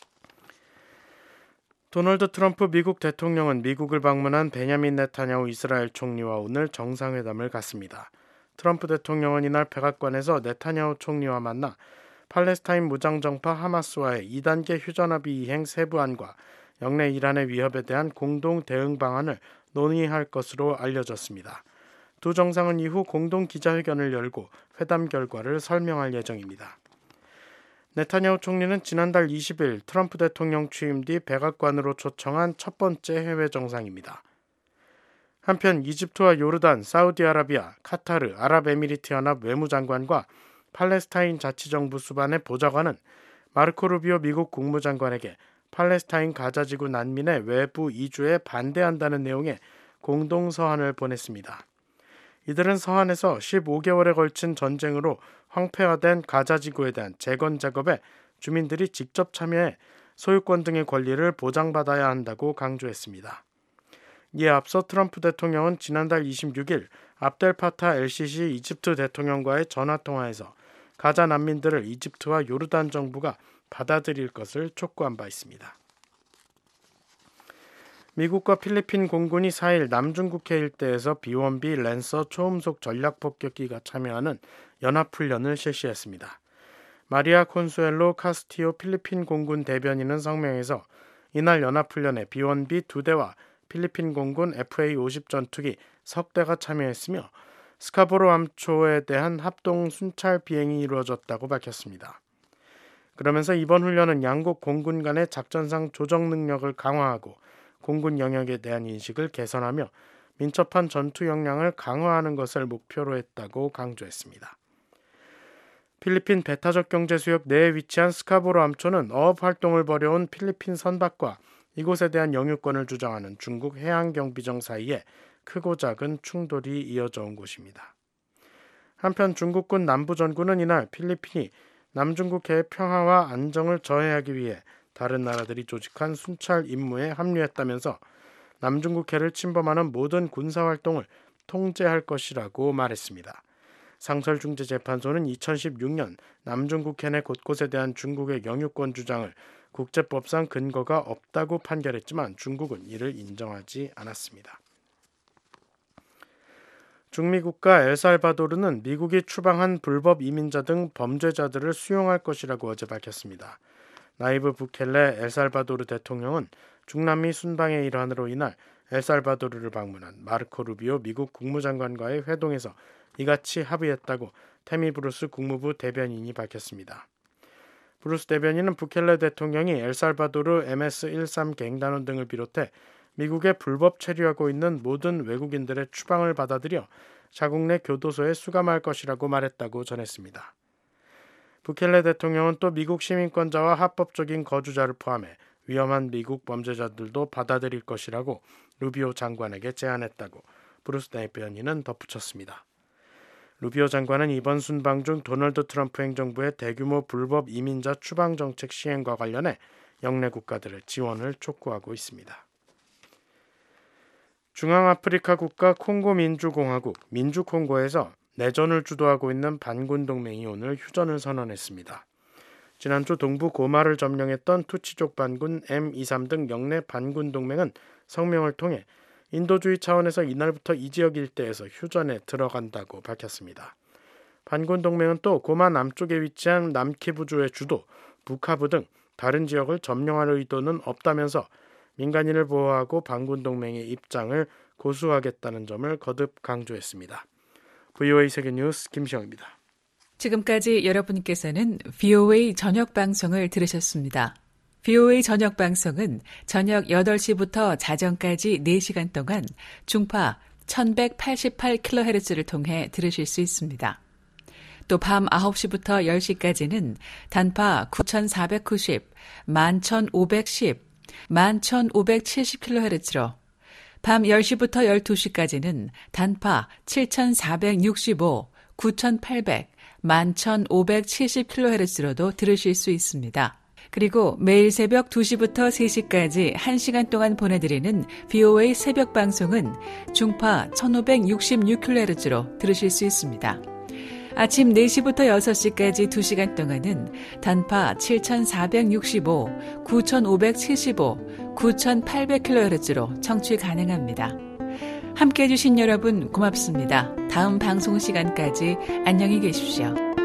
도널드 트럼프 미국 대통령은 미국을 방문한 베냐민 네타냐후 이스라엘 총리와 오늘 정상회담을 갖습니다. 트럼프 대통령은 이날 백악관에서 네타냐후 총리와 만나 팔레스타인 무장정파 하마스와의 2단계 휴전합의 이행 세부안과 영내 이란의 위협에 대한 공동 대응 방안을 논의할 것으로 알려졌습니다. 두 정상은 이후 공동 기자회견을 열고 회담 결과를 설명할 예정입니다. 네타냐후 총리는 지난달 20일 트럼프 대통령 취임 뒤 백악관으로 초청한 첫 번째 해외 정상입니다. 한편 이집트와 요르단, 사우디아라비아, 카타르, 아랍에미리트연합 외무장관과 팔레스타인 자치정부 수반의 보좌관은 마르코 루비오 미국 국무장관에게 팔레스타인 가자지구 난민의 외부 이주에 반대한다는 내용의 공동서한을 보냈습니다. 이들은 서한에서 15개월에 걸친 전쟁으로 황폐화된 가자지구에 대한 재건 작업에 주민들이 직접 참여해 소유권 등의 권리를 보장받아야 한다고 강조했습니다. 이에 앞서 트럼프 대통령은 지난달 26일 압델파타 엘시시 이집트 대통령과의 전화통화에서 가자 난민들을 이집트와 요르단 정부가 받아들일 것을 촉구한 바 있습니다. 미국과 필리핀 공군이 4일 남중국해 일대에서 B-1B 랜서 초음속 전략폭격기가 참여하는 연합훈련을 실시했습니다. 마리아 콘수엘로 카스티오 필리핀 공군 대변인은 성명에서 이날 연합훈련에 B-1B 2대와 필리핀 공군 FA-50 전투기 석 대가 참여했으며 스카보로 암초에 대한 합동 순찰 비행이 이루어졌다고 밝혔습니다. 그러면서 이번 훈련은 양국 공군 간의 작전상 조정 능력을 강화하고 공군 영역에 대한 인식을 개선하며 민첩한 전투 역량을 강화하는 것을 목표로 했다고 강조했습니다. 필리핀 배타적 경제수역 내에 위치한 스카보로 암초는 어업 활동을 벌여온 필리핀 선박과 이곳에 대한 영유권을 주장하는 중국 해양경비정 사이에 크고 작은 충돌이 이어져 온 곳입니다. 한편 중국군 남부전군은 이날 필리핀이 남중국해의 평화와 안정을 저해하기 위해 다른 나라들이 조직한 순찰 임무에 합류했다면서 남중국해를 침범하는 모든 군사활동을 통제할 것이라고 말했습니다. 상설중재재판소는 2016년 남중국해 내 곳곳에 대한 중국의 영유권 주장을 국제법상 근거가 없다고 판결했지만 중국은 이를 인정하지 않았습니다. 중미 국가 엘살바도르는 미국이 추방한 불법 이민자 등 범죄자들을 수용할 것이라고 어제 밝혔습니다. 나이브 부켈레 엘살바도르 대통령은 중남미 순방의 일환으로 이날 엘살바도르를 방문한 마르코 루비오 미국 국무장관과의 회동에서 이같이 합의했다고 태미 브루스 국무부 대변인이 밝혔습니다. 브루스 대변인은 부켈레 대통령이 엘살바도르 MS-13 갱단원 등을 비롯해 미국에 불법 체류하고 있는 모든 외국인들의 추방을 받아들여 자국 내 교도소에 수감할 것이라고 말했다고 전했습니다. 부켈레 대통령은 또 미국 시민권자와 합법적인 거주자를 포함해 위험한 미국 범죄자들도 받아들일 것이라고 루비오 장관에게 제안했다고 브루스 대변인은 덧붙였습니다. 루비오 장관은 이번 순방 중 도널드 트럼프 행정부의 대규모 불법 이민자 추방 정책 시행과 관련해 영내 국가들의 지원을 촉구하고 있습니다. 중앙아프리카 국가 콩고 민주공화국 민주콩고에서 내전을 주도하고 있는 반군 동맹이 오늘 휴전을 선언했습니다. 지난주 동부 고마를 점령했던 투치족 반군 M23 등 영내 반군 동맹은 성명을 통해 인도주의 차원에서 이날부터 이 지역 일대에서 휴전에 들어간다고 밝혔습니다. 반군 동맹은 또 고마 남쪽에 위치한 남키부주의 주도 부카부 등 다른 지역을 점령할 의도는 없다면서 민간인을 보호하고 반군 동맹의 입장을 고수하겠다는 점을 거듭 강조했습니다. VOA 세계뉴스 김시영입니다. 지금까지 여러분께서는 VOA 저녁 방송을 들으셨습니다. VOA 저녁 방송은 저녁 8시부터 자정까지 4시간 동안 중파 1188kHz를 통해 들으실 수 있습니다. 또 밤 9시부터 10시까지는 단파 9490, 11510, 11570kHz로 밤 10시부터 12시까지는 단파 7465, 9800, 11570kHz로도 들으실 수 있습니다. 그리고 매일 새벽 2시부터 3시까지 1시간 동안 보내드리는 VOA 새벽 방송은 중파 1566kHz로 들으실 수 있습니다. 아침 4시부터 6시까지 2시간 동안은 단파 7465, 9575, 9800kHz로 청취 가능합니다. 함께해 주신 여러분 고맙습니다. 다음 방송 시간까지 안녕히 계십시오.